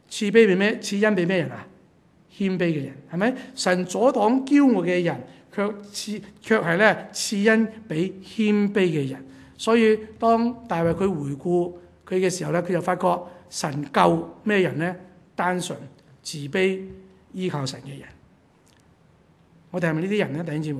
賜卑俾咩？賜恩俾咩人啊？謙卑嘅人，係咪？神阻擋驕傲嘅人，卻賜卻係咧賜恩俾謙卑嘅人。所以當大衛佢回顧佢嘅時候咧，佢就發覺神救咩人咧？單純、慈悲、依靠神嘅人。我哋係咪呢啲人咧？弟兄姊妹，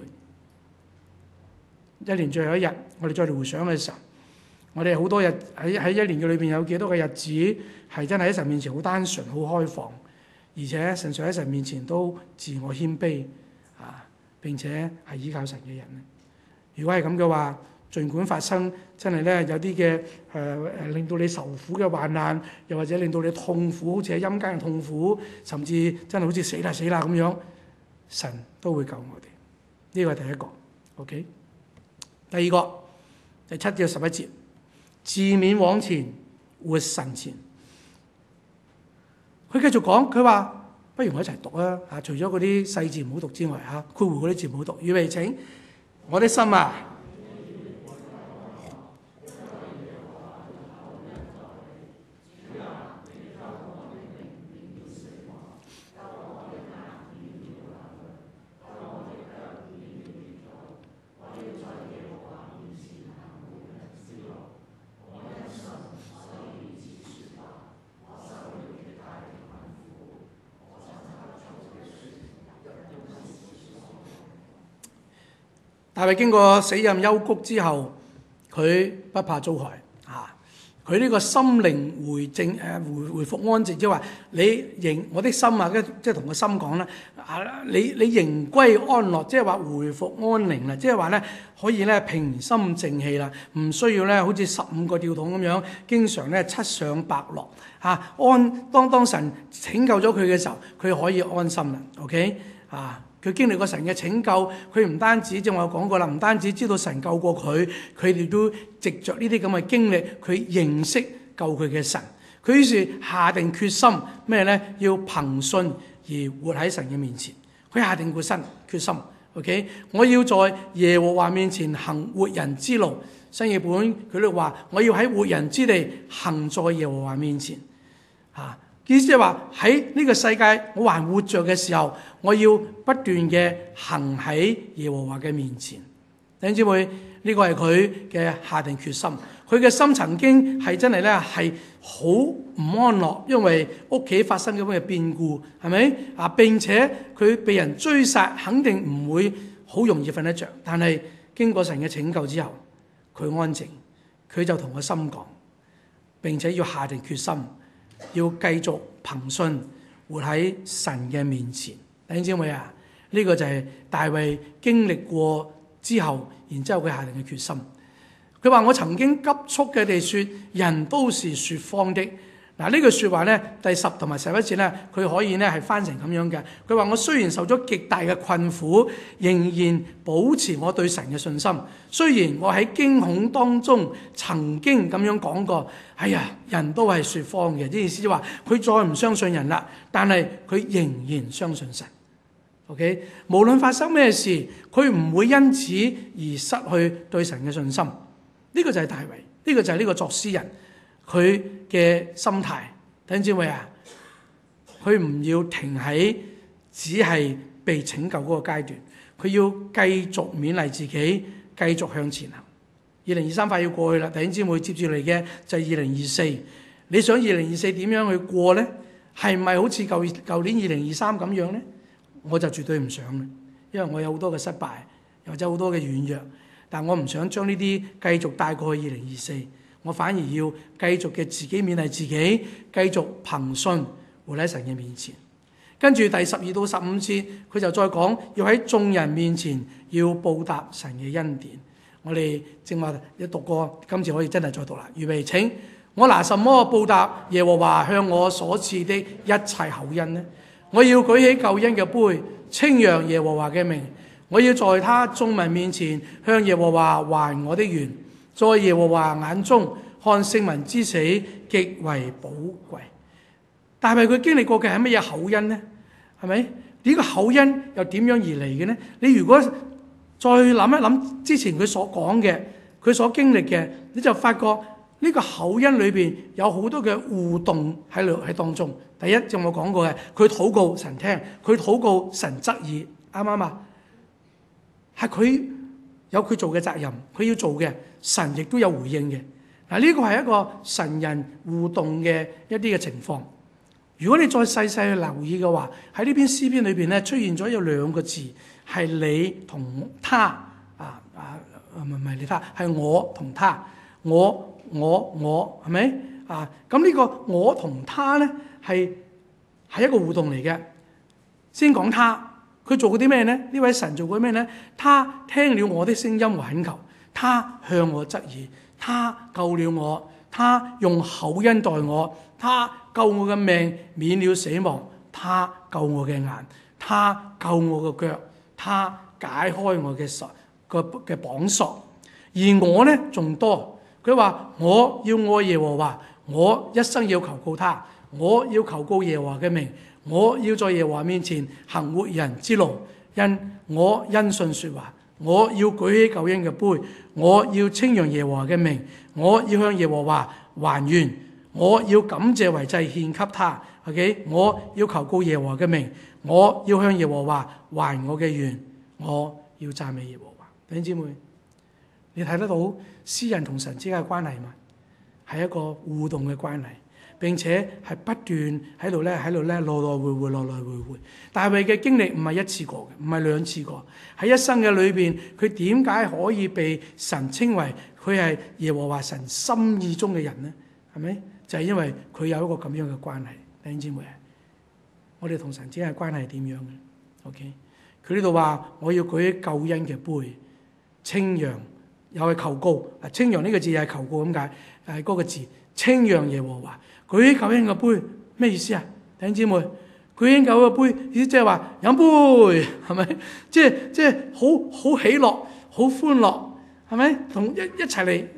一年最後一日，我哋再嚟回想嘅時候，我哋好多日喺喺一年嘅裏邊有幾多個日子係真係喺神面前好單純、好開放，而且純粹喺神面前都自我謙卑啊，並且係依靠神嘅人咧。如果係咁嘅話，儘管發生真係咧有啲嘅誒誒令到你受苦嘅患難，又或者令到你痛苦，好似喺陰間嘅痛苦，甚至真係好似死啦死啦咁樣，神都會救我哋。呢個係第一個 ，OK。第二個第七至十一節，自勉往前，活神前。佢繼續講，佢話不如我一齊讀啊！啊，除咗嗰啲細字唔好讀之外，嚇括弧嗰啲字唔好讀。預備請，我的心啊！大衛經過死蔭幽谷之後，佢不怕遭害啊！佢呢個心靈回正誒回回復安靜，即係話你仍我的心啊，即係同個心講啦啊！你你仍歸安樂，即係話回復安寧啦，即係話咧可以咧平心靜氣啦，唔需要咧好似十五個吊桶咁樣，經常咧七上八落啊！安當當神拯救咗佢嘅時候，佢可以安心啦。OK 啊？佢經歷過神嘅拯救，佢唔單止正話我講過啦，唔單止知道神救過佢，佢哋都藉着呢啲咁嘅經歷，佢認識救佢嘅神。佢於是下定決心咩咧？要憑信而活喺神嘅面前。佢下定決心，決心 OK， 我要在耶和華面前行活人之路。新譯本佢都話：我要喺活人之地行在耶和華面前。啊！意思係話喺呢個世界我還活着嘅時候，我要不斷嘅行喺耶和華嘅面前。弟兄姊妹，呢個係佢嘅下定決心。佢嘅心曾經係真係咧係好唔安樂，因為屋企發生咁嘅變故，係咪啊？並且佢被人追殺，肯定唔會好容易瞓得着。但係經過神嘅拯救之後，佢安靜，佢就同個心講，並且要下定決心。要繼續憑信活喺神嘅面前，弟兄姊妹啊，呢、這個就係大衛經歷過之後，然之後佢下定嘅決心。佢話：我曾經急速嘅地說，人都是說謊的。嗱，呢句說話咧，第十同埋十一節咧，佢可以咧係翻成咁樣嘅。佢話：我雖然受咗極大嘅困苦，仍然保持我對神嘅信心。雖然我喺驚恐當中曾經咁樣講過，哎呀，人都係說謊嘅。啲意思就話佢再唔相信人啦，但係佢仍然相信神。OK， 無論發生咩事，佢唔會因此而失去對神嘅信心。呢、這個就係大衛，呢、這個就係呢個作詩人。佢嘅心態，弟兄姊妹啊，佢唔要停喺只係被拯救嗰個階段，佢要繼續勉勵自己，繼續向前行。二零二三快要過去啦，弟兄姊妹，接住嚟嘅就係二零二四。你想二零二四點樣去過呢？係咪好似舊舊年二零二三咁樣呢？我就絕對唔想嘅，因為我有好多嘅失敗，又或者好多嘅軟弱，但我唔想將呢啲繼續帶過去二零二四。我反而要繼續嘅自己勉勵自己，繼續憑信活喺神嘅面前。跟住第十二到十五節，佢就再講要喺眾人面前要報答神嘅恩典。我哋正話一讀過，今次可以真係再讀啦。預備請，我拿什麼報答耶和華向我所賜的一切厚恩呢？我要舉起救恩嘅杯，稱揚耶和華嘅名。我要在他眾民面前向耶和華還我的願。在耶和華眼中看聖民之死極為寶貴。但係佢經歷過嘅係乜嘢厚恩呢？係咪？呢個厚恩又點樣而嚟嘅呢？你如果再諗一諗之前佢所講嘅，佢所經歷嘅，你就發覺呢個口恩裏邊有好多嘅互動喺裏喺當中。第一，就我講過嘅，佢禱告神聽，佢禱告神側耳，啱唔啱啊？係佢有佢做嘅責任，佢要做嘅，神亦都有回應嘅。嗱，呢個係一個神人互動嘅一啲嘅情況。如果你再細細去留意嘅話，喺呢篇詩篇裏邊咧出現咗有兩個字，係你同他啊啊，唔係唔係你他，係我同他，我我我係咪啊？咁呢個我同他咧係係一個互動嚟嘅。先講他，佢做過啲咩呢？呢位神做過咩呢？他聽了我的聲音和懇求，他向我側耳，他救了我，他用厚恩待我，他救我嘅命免了死亡，他救我嘅眼，他救我嘅腳，他解開我嘅索個嘅綁索。而我呢仲多，佢話我要愛耶和華，我一生要求告他，我要求告耶和華嘅名，我要在耶和華面前行活人之路，因我因信說話，我要舉起救恩嘅杯，我要稱揚耶和華嘅名，我要向耶和華還願，我要感謝為祭獻給他。OK， 我要求告耶和華嘅名，我要向耶和華還我嘅願，我要讚美耶和華。弟兄姊妹，你睇得到詩人同神之間嘅關係嘛？係一個互動嘅關係，並且係不斷喺度咧，喺度咧來來回回，來來回回。大衛嘅經歷唔係一次過嘅，唔係兩次過。喺一生嘅裏邊，佢點解可以被神稱為佢係耶和華神心意中嘅人呢？係咪？就係因為佢有一個咁樣嘅關係。弟兄姊妹，我哋同神之間嘅關係係點樣嘅 ？OK， 佢呢度話我要舉起救恩嘅杯，稱揚。又係求告，啊，稱揚呢個字又係求告咁解，係嗰個字稱揚耶和華，舉起救恩嘅杯，咩意思啊？弟兄姊妹，舉起救恩嘅杯，意思即係話飲杯，係咪？即係即係好好喜樂，好歡樂，係咪？同一一齊嚟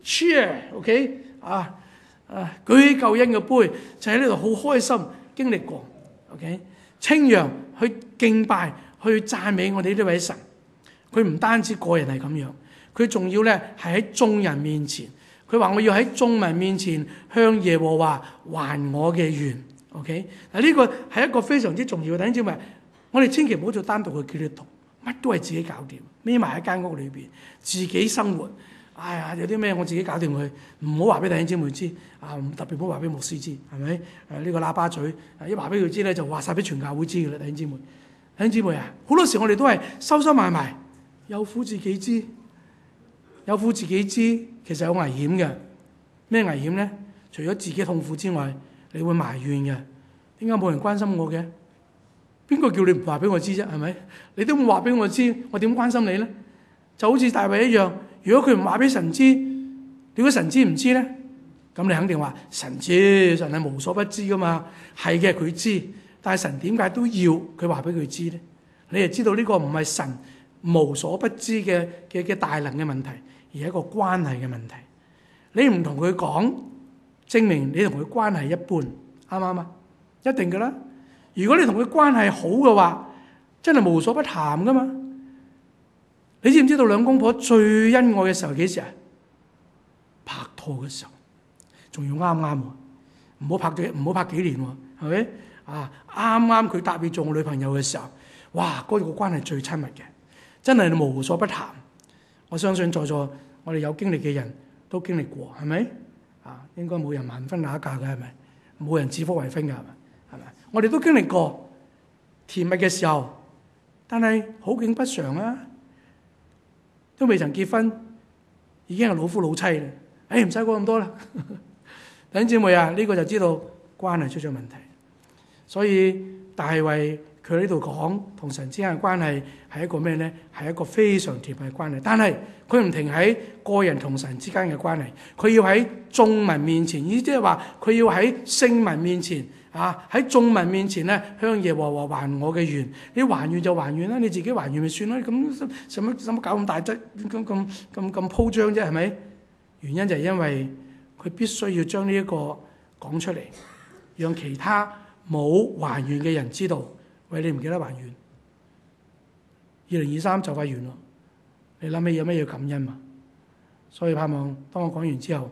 cheer，OK， 啊啊，舉起救恩嘅杯，就喺呢度好開心經歷過 ，OK， 稱揚去敬拜，去讚美我哋呢位神，佢唔單止個人係咁樣。佢仲要咧係喺眾人面前，佢話我要喺眾人面前向耶和華還我嘅願。OK， 嗱呢個係一個非常之重要嘅。弟兄姊妹，我哋千祈唔好做單獨嘅基督徒，乜都係自己搞掂，匿埋喺間屋裏邊自己生活。哎呀，有啲咩我自己搞掂佢，唔好話俾弟兄姊妹知啊，特別唔好話俾牧師知，係咪？誒、啊、呢、這個喇叭嘴，一話俾佢知咧，就話晒俾全教會知嘅啦。弟兄姊妹，弟兄姊妹啊，好多時我哋都係收收埋埋，有苦自己知。有苦自己知，其實有危險嘅。咩危險呢？除咗自己痛苦之外，你會埋怨嘅。點解冇人關心我嘅？邊個叫你唔話俾我知啫？係咪？你都冇話俾我知，我點關心你呢？就好似大衛一樣，如果佢唔話俾神知，如果神知唔知呢？咁你肯定話神知，神係無所不知噶嘛。係嘅，佢知，但係神點解都要佢話俾佢知呢？你就知道呢個唔係神無所不知嘅嘅嘅大能嘅問題。而係一個關係嘅問題，你唔同佢講，證明你同佢關係一般，啱唔啱啊？一定噶啦。如果你同佢關係好嘅話，真係無所不談噶嘛。你知唔知道兩公婆最恩愛嘅時候幾時啊？拍拖嘅時候，仲要啱啱喎，唔好拍咗唔好拍幾年喎，係咪？啊，啱啱佢答應做我女朋友嘅時候，哇，嗰個關係最親密嘅，真係無所不談。我相信在座我哋有經歷嘅人都經歷過，係咪？啊，應該冇人盲婚啞嫁嘅，係咪？冇人指腹為婚嘅，係咪？係咪？我哋都經歷過甜蜜嘅時候，但係好景不常啊，都未曾結婚，已經係老夫老妻啦。誒，唔使講咁多啦。弟兄姊妹啊，呢、這個就知道關係出咗問題。所以大衛佢呢度講同神之間嘅關係係一個咩呢？係一個非常甜蜜嘅關係。但係佢唔停喺個人同神之間嘅關係，佢要喺眾民面前，意思即係話佢要喺聖民面前啊，喺眾民面前咧向耶和華還我嘅願。你還願就還願啦，你自己還願咪算啦。咁使乜使乜搞咁大則咁咁咁咁鋪張啫？係咪？原因就係因為佢必須要將呢一個講出嚟，讓其他冇還願嘅人知道。喂，你唔記得還願？二零二三就快完咯，你諗起有咩要感恩嘛？所以盼望當我講完之後，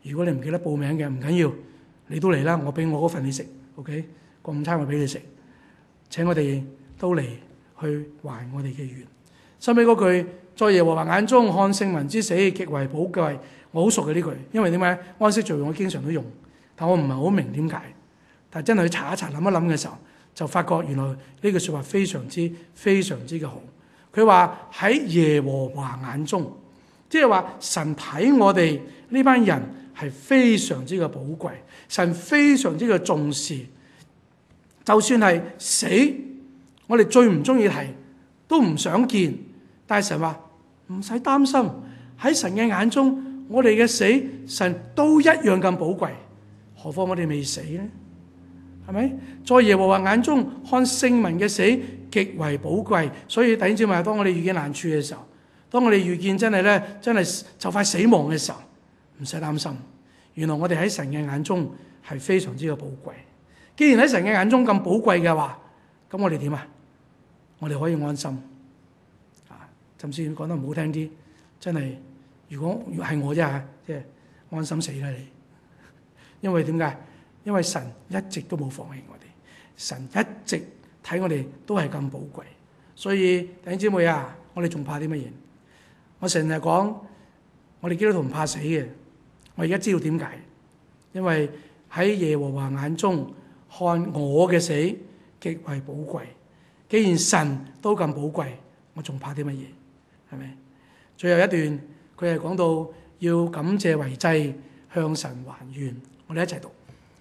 如果你唔記得報名嘅，唔緊要，你都嚟啦，我俾我嗰份你食 ，OK？ 個午餐我俾你食，請我哋都嚟去還我哋嘅願。收尾嗰句，在耶和華眼中看聖民之死極為寶貴，我好熟嘅呢句，因為點解安息罪我經常都用，但我唔係好明點解。但係真係去查一查諗一諗嘅時候，就發覺原來呢句説話非常之非常之嘅好。佢話喺耶和華眼中，即係話神睇我哋呢班人係非常之嘅寶貴，神非常之嘅重視。就算係死，我哋最唔中意提，都唔想見。但係神話唔使擔心，喺神嘅眼中，我哋嘅死，神都一樣咁寶貴。何況我哋未死呢？係咪？在耶和華眼中看聖民嘅死極為寶貴。所以弟兄姊妹，當我哋遇見難處嘅時候，當我哋遇見真係咧，真係就快死亡嘅時候，唔使擔心。原來我哋喺神嘅眼中係非常之嘅寶貴。既然喺神嘅眼中咁寶貴嘅話，咁我哋點啊？我哋可以安心啊！甚至講得唔好聽啲，真係如果係我啫嚇，即係安心死啦你。因為點解？因為神一直都冇放棄我哋，神一直睇我哋都係咁寶貴。所以弟兄姊妹啊，我哋仲怕啲乜嘢？我成日講，我哋基督徒唔怕死嘅。我而家知道點解，因為喺耶和華眼中看我嘅死極為寶貴。既然神都咁寶貴，我仲怕啲乜嘢？係咪？最後一段佢係講到要感謝為祭，向神還願。我哋一齊讀。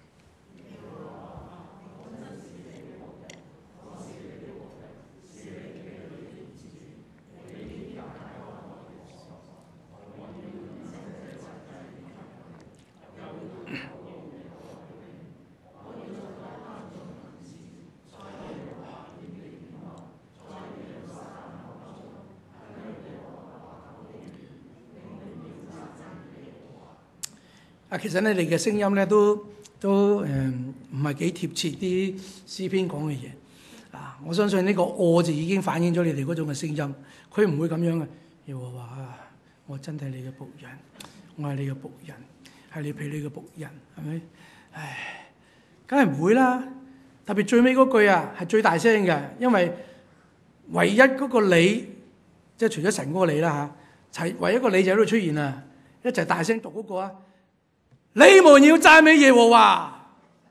啊，其實你哋嘅聲音咧都都誒唔係幾貼切啲詩篇講嘅嘢啊！我相信呢個我字已經反映咗你哋嗰種嘅聲音，佢唔會咁樣嘅。耶和華啊，我真係你嘅僕人，我係你嘅僕人，係你俾你嘅僕人，係咪？唉，梗係唔會啦！特別最尾嗰句啊，係最大聲嘅，因為唯一嗰個你，即係除咗神嗰個你啦嚇，係唯一一個你就喺度出現啊！一齊大聲讀嗰個啊！你們要讚美耶和華，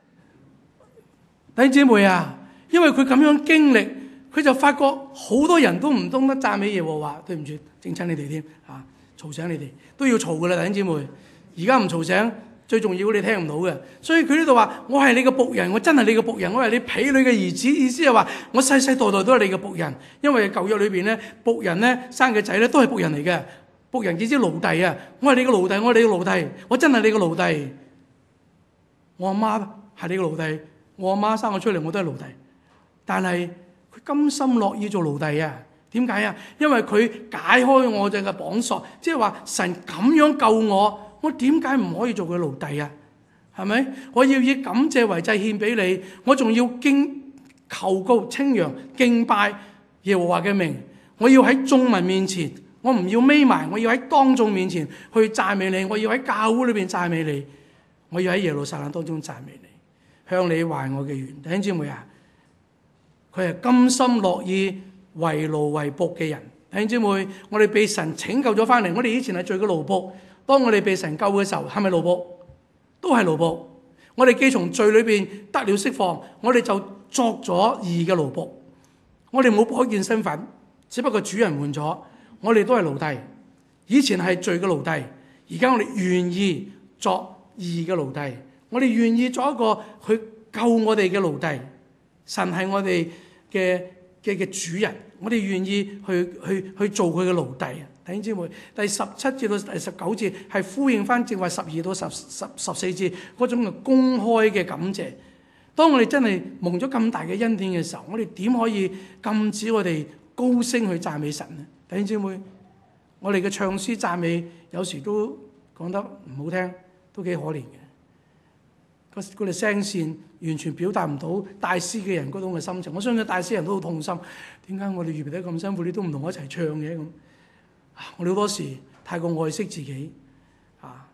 弟兄姊妹啊，因為佢咁樣經歷，佢就發覺好多人都唔懂得讚美耶和華。對唔住，整親你哋添啊，嘈醒你哋都要嘈噶啦，弟兄姊妹。而家唔嘈醒，最重要你聽唔到嘅。所以佢呢度話：我係你嘅僕人，我真係你嘅僕人，我係你婢女嘅兒子。意思係話，我世世代代都係你嘅僕人。因為舊約裏邊咧，僕人咧生嘅仔咧都係僕人嚟嘅。僕人叫之奴隸啊！我係你個奴隸，我係你個奴隸，我真係你個奴隸。我阿媽係你個奴隸，我阿媽生我出嚟，我都係奴隸。但係佢甘心樂意做奴隸啊？點解啊？因為佢解開我哋嘅綁索，即係話神咁樣救我，我點解唔可以做佢奴隸啊？係咪？我要以感謝為祭獻俾你，我仲要敬求告稱揚敬拜耶和華嘅名，我要喺眾民面前。我唔要眯埋，我要喺當眾面前去讚美你，我要喺教會裏邊讚美你，我要喺耶路撒冷當中讚美你，向你還我嘅願。弟兄姊妹啊，佢係甘心樂意為奴為僕嘅人。弟兄姊妹，我哋被神拯救咗翻嚟，我哋以前係罪嘅奴僕，當我哋被神救嘅時候，係咪奴僕？都係奴僕。我哋既從罪裏邊得了釋放，我哋就作咗義嘅奴僕。我哋冇改變身份，只不過主人換咗。我哋都係奴隸，以前係罪嘅奴隸，而家我哋願意作義嘅奴隸，我哋願意作一個去救我哋嘅奴隸。神係我哋嘅嘅嘅主人，我哋願意去去去做佢嘅奴隸。弟兄姊妹，第十七至到第十九節係呼應翻正話十二到十十十四節嗰種嘅公開嘅感謝。當我哋真係蒙咗咁大嘅恩典嘅時候，我哋點可以禁止我哋高聲去讚美神呢？弟兄姊妹，我哋嘅唱詩讚美有時都講得唔好聽，都幾可憐嘅。佢佢哋聲線完全表達唔到大師嘅人嗰種嘅心情。我相信大師人都好痛心，點解我哋預備得咁辛苦，你都唔同我一齊唱嘅咁？我哋好多時太過愛惜自己啊，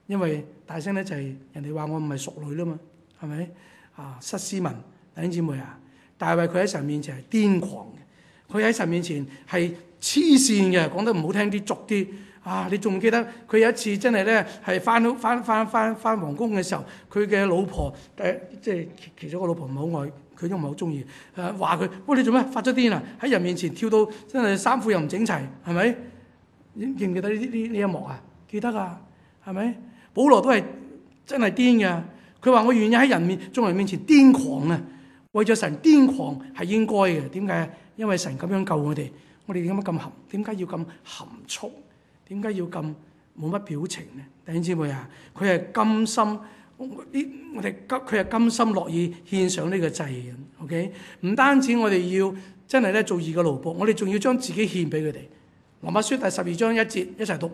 因為大聲咧就係人哋話我唔係淑女啦嘛，係咪啊？失斯文，弟兄姊妹啊，大衛佢喺神面前係癲狂嘅，佢喺神面前係黐線嘅，講得唔好聽啲俗啲啊！你仲記得佢有一次真係咧係翻翻翻翻翻皇宮嘅時候，佢嘅老婆誒即係其中個老婆唔係好愛佢，都唔係好中意誒話佢，喂，你做咩發咗癲啊？喺人面前跳到真係衫褲又唔整齊，係咪？記唔記得呢呢呢一幕啊？記得啊，係咪？保羅都係真係癲嘅，佢話我願意喺人面眾人面前癲狂啊！為咗神癲狂係應該嘅，點解？因為神咁樣救我哋，我哋點解咁含？點解要咁含蓄？點解要咁冇乜表情呢？弟兄姊妹啊，佢係甘心，呢我哋佢係甘心樂意獻上呢個祭嘅。OK， 唔單止我哋要真係咧做義嘅奴僕，我哋仲要將自己獻俾佢哋。羅馬書第十二章一節，一齊讀。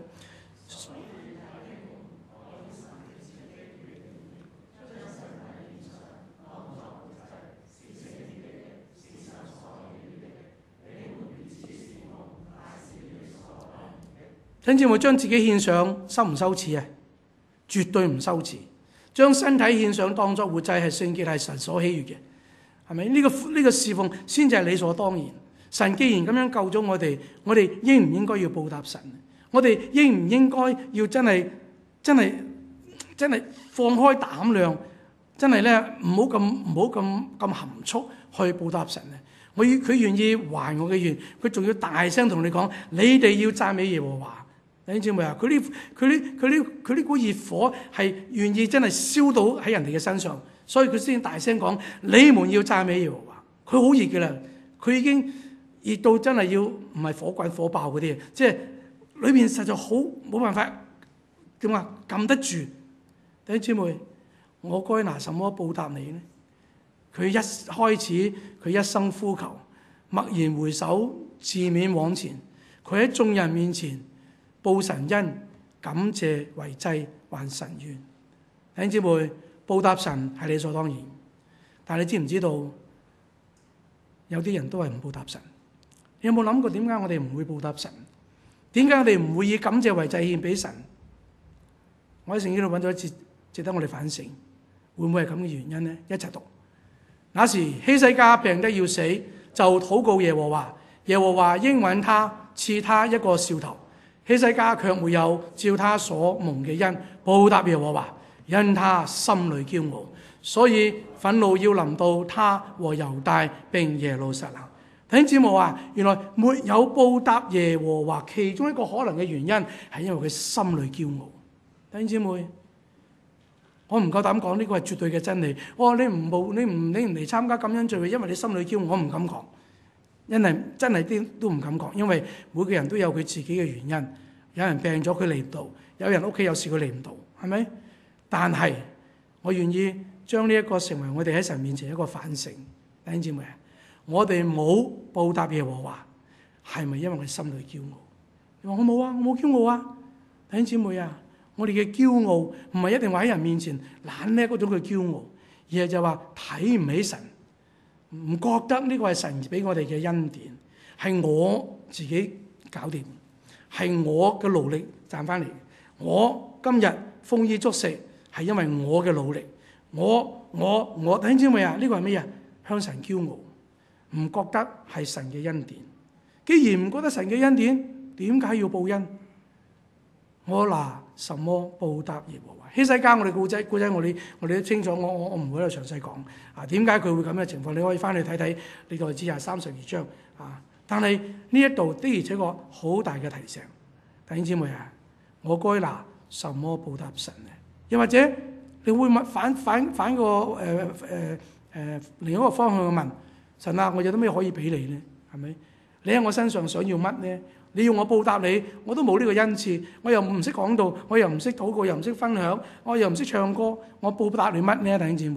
弟兄姊妹，將自己獻上，羞唔羞恥啊？絕對唔羞恥。將身體獻上當作活祭係聖潔，係神所喜悅嘅，係咪？呢、這個呢、這個侍奉先至係理所當然。神既然咁樣救咗我哋，我哋應唔應該要報答神？我哋應唔應該要真係真係真係放開膽量，真係咧唔好咁唔好咁咁含蓄去報答神咧？我要佢願意還我嘅願，佢仲要大聲同你講：你哋要讚美耶和華。弟兄姊妹啊，佢呢佢呢佢呢佢呢股熱火係願意真係燒到喺人哋嘅身上，所以佢先大聲講：你們要讚美耶和華。佢好熱嘅啦，佢已經熱到真係要唔係火滾火爆嗰啲，即係裏邊實在好冇辦法點啊撳得住。弟兄姊妹，我該拿什麼報答你呢？佢一開始佢一生呼求，默然回首，自勉往前。佢喺眾人面前報神恩，感謝為祭，還神願。弟兄姊妹，報答神係理所當然，但係你知唔知道有啲人都係唔報答神？你有冇諗過點解我哋唔會報答神？點解我哋唔會以感謝為祭獻俾神？我喺聖經度揾到一節值得我哋反省，會唔會係咁嘅原因呢？一齊讀。那時希西家病得要死，就禱告耶和華，耶和華應允他，賜他一個兆頭。希西家卻沒有照他所蒙嘅恩報答耶和華，因他心裏驕傲，所以憤怒要臨到他和猶大並耶路撒冷。弟兄姊妹啊，原來沒有報答耶和華，其中一個可能嘅原因係因為佢心裏驕傲。弟兄姊妹，我唔夠膽講呢個係絕對嘅真理。我話你唔報你唔你唔嚟參加感恩聚會，因為你心裏驕傲，我唔敢講。因為真係啲都唔敢講，因為每個人都有佢自己嘅原因。有人病咗佢嚟唔到，有人屋企有事佢嚟唔到，係咪？但係我願意將呢一個成為我哋喺神面前一個反省。弟兄姊妹啊，我哋冇報答耶和華，係咪因為我哋心裏驕傲？你話我冇啊，我冇驕傲啊。弟兄姊妹啊，我哋嘅驕傲唔係一定話喺人面前懶叻嗰種嘅驕傲，而係就話睇唔起神。唔覺得呢個係神俾我哋嘅恩典，係我自己搞掂，係我嘅勞力賺翻嚟。我今日豐衣足食係因為我嘅努力。我我我弟兄姊妹啊，呢個係咩啊？向神驕傲，唔覺得係神嘅恩典。既然唔覺得神嘅恩典，點解要報恩？我拿什麼報答耶和華？希西家我哋故仔故仔我哋我哋都清楚，我我我唔會喺度詳細講啊。點解佢會咁嘅情況？你可以翻去睇睇歷代志下三十二章啊。但係呢一度的而且確好大嘅提醒，弟兄姊妹啊，我該拿什麼報答神呢？又或者你會問反反反個誒誒誒另一個方向去問神啊，我有啲咩可以俾你呢？係咪？你喺我身上想要乜呢？你要我報答你，我都冇呢個恩賜，我又唔識講道，我又唔識禱告，又唔識分享，我又唔識唱歌，我報答你乜呢？弟兄姊妹，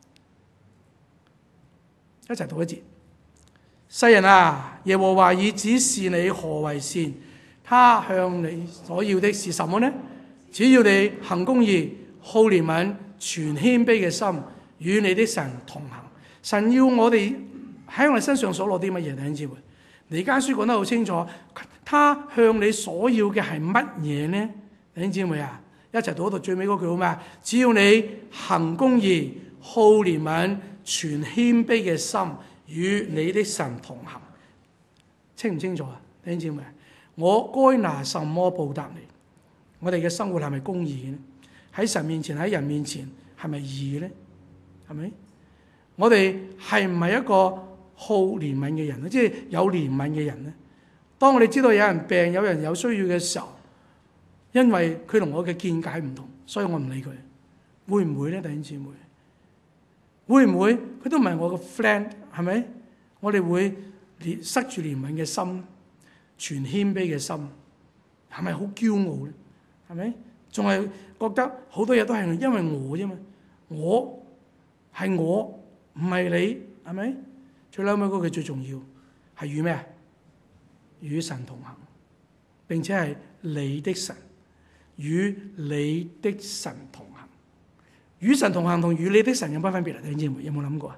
一齊讀一節。世人啊，耶和華已指示你何為善，他向你所要的是什麼呢？只要你行公義、好憐憫、存謙卑嘅心，與你的神同行。神要我哋喺我哋身上所攞啲乜嘢？弟兄姊妹，彌迦書講得好清楚。他向你所要嘅係乜嘢呢？弟兄姊妹啊， 一齊讀到最尾嗰句好咩？只要你行公義、好憐憫、存謙卑嘅心，與你的神同行。清唔清楚啊？弟兄姊妹，我該拿什麼報答你？我哋嘅生活係咪公義呢？喺神面前，喺人面前係咪義呢？係咪？我哋係唔係一個好憐憫嘅人咧？即係有憐憫嘅人呢？當我哋知道有人病、有人有需要嘅時候，因為佢同我嘅見解唔同，所以我唔理佢。會唔會呢？弟兄姊妹，會唔會佢都唔係我個 friend？係咪？我哋會塞住憐憫嘅心，存謙卑嘅心，係咪好驕傲咧？係咪？仲係覺得好多嘢都係因為我啫嘛？我係我，唔係你，係咪？最後尾嗰句最重要係與咩啊？與神同行，並且係你的神，與你的神同行。與神同行同與你的神有乜分別啊？弟兄姊妹有冇諗過啊？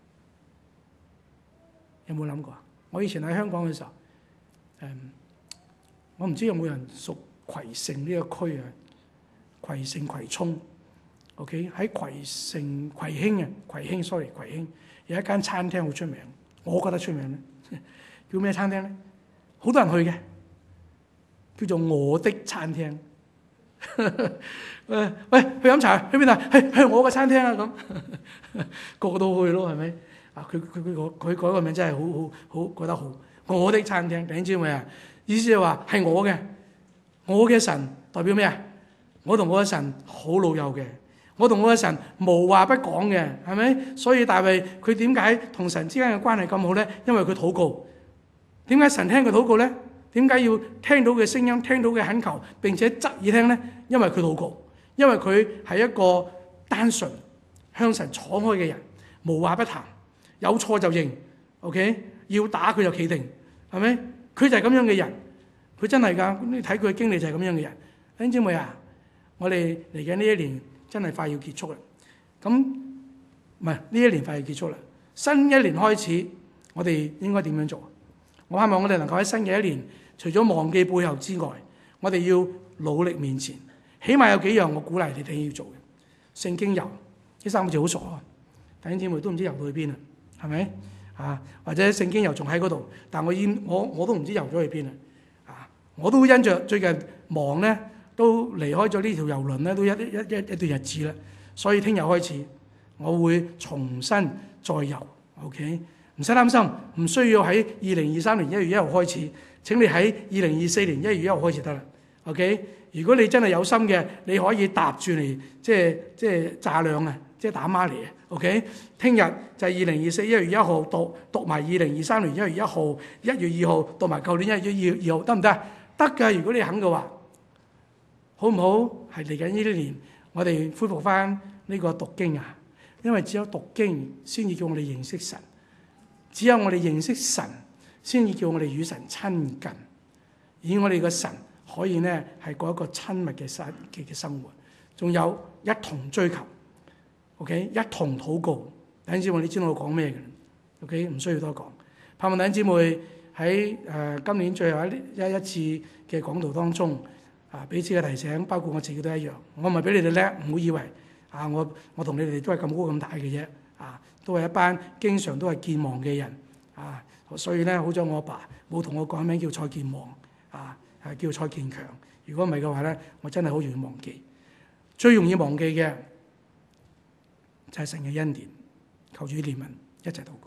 有冇諗過啊？我以前喺香港嘅時候，誒，我唔知有冇人屬葵盛呢個區啊？葵盛葵涌 ，OK 喺葵盛葵興啊，葵興 sorry 葵興有一間餐廳好出名，我覺得出名咧，叫咩餐廳咧？好多人去嘅，叫做我的餐廳。誒喂，去飲茶去邊啊？去去我嘅餐廳啊！咁個個都去咯，係咪？啊，佢佢佢佢改個名真係好好好，覺得好。我的餐廳，弟兄姊妹啊，意思係話係我嘅，我嘅神代表咩啊？我同我嘅神好老友嘅，我同我嘅神無話不講嘅，係咪？所以大衛佢點解同神之間嘅關係咁好咧？因為佢禱告。點解神聽佢禱告咧？點解要聽到嘅聲音、聽到嘅懇求，並且側耳聽咧？因為佢禱告，因為佢係一個單純向神敞開嘅人，無話不談，有錯就認 ，OK？ 要打佢就企定，係咪？佢就係咁樣嘅人，佢真係㗎。你睇佢嘅經歷就係咁樣嘅人。弟兄姊妹啊，我哋嚟緊呢一年真係快要結束啦。咁唔係呢一年快要結束啦，新一年開始，我哋應該點樣做？我希望我哋能夠喺新嘅一年，除咗忘記背後之外，我哋要努力面前。起碼有幾樣我鼓勵你哋要做嘅。聖經遊呢三個字好傻啊！弟兄姊妹都唔知遊到去邊啊，係咪啊？或者聖經遊仲喺嗰度，但我已我我都唔知遊咗去邊啊！我都因着最近忙咧，都離開咗呢條遊輪咧，都一一一一段日子啦。所以聽日開始，我會重新再遊。OK。唔使擔心，唔需要喺二零二三年一月一號開始。請你喺二零二四年一月一號開始得啦。OK， 如果你真係有心嘅，你可以搭住嚟，即係即係炸兩啊，即係打孖嚟啊。OK， 聽日就係二零二四一月一號讀讀埋二零二三年一月一號、一月二號讀埋舊年一月二號，得唔得？得㗎，如果你肯嘅話，好唔好？係嚟緊呢啲年，我哋恢復翻呢個讀經啊，因為只有讀經先至叫我哋認識神。只有我哋認識神，先至叫我哋與神親近，而我哋嘅神可以呢係過一個親密嘅生嘅嘅生活，仲有一同追求 ，OK， 一同禱告。弟兄姊妹，你知道我講咩嘅 ？OK， 唔需要多講。盼望弟兄姊妹喺誒、呃、今年最後一一一次嘅講道當中，啊彼此嘅提醒，包括我自己都一樣。我唔係比你哋叻，唔好以為啊我我同你哋都係咁高咁大嘅啫。啊，都係一班經常都係健忘嘅人啊，所以咧，好彩我阿爸冇同我講名叫蔡健忘啊，係叫蔡健強。如果唔係嘅話咧，我真係好容易忘記。最容易忘記嘅就係神嘅恩典，求主憐憫，一齊禱告。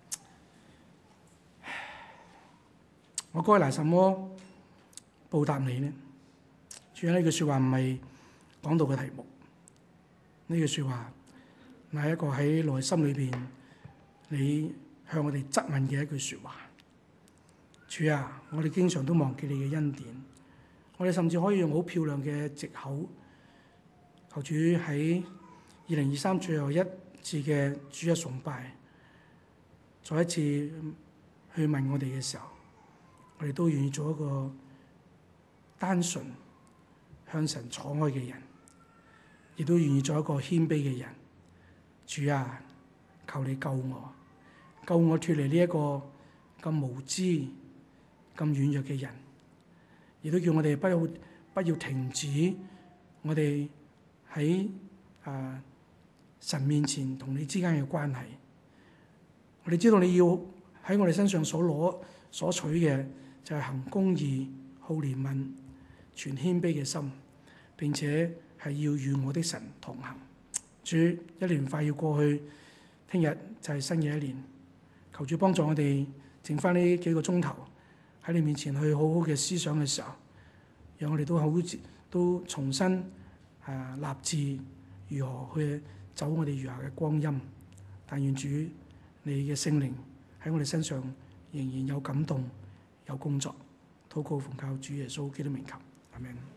我該拿什麼報答你呢？主要呢句説話唔係講道嘅題目，呢句説話係一個喺內心裏邊你向我哋質問嘅一句説話。主啊，我哋經常都忘記你嘅恩典，我哋甚至可以用好漂亮嘅藉口，求主喺二零二三最後一次嘅主日崇拜，再一次去問我哋嘅時候，我哋都願意做一個單純向神敞開嘅人，亦都願意做一個謙卑嘅人。主啊，求你救我，救我脫離呢一個咁無知、咁軟弱嘅人，亦都叫我哋不要不要停止我哋喺啊神面前同你之間嘅關係。我哋知道你要喺我哋身上所攞所取嘅就係行公義、好憐憫、全謙卑嘅心，並且係要與我的神同行。主，一年快要過去，聽日就係新嘅一年。求主幫助我哋剩翻呢幾個鐘頭喺你面前去好好嘅思想嘅時候，讓我哋都好都重新啊立志如何去走我哋餘下嘅光陰。但願主你嘅聖靈喺我哋身上仍然有感動、有工作。禱告奉靠主耶穌基督名求，阿們。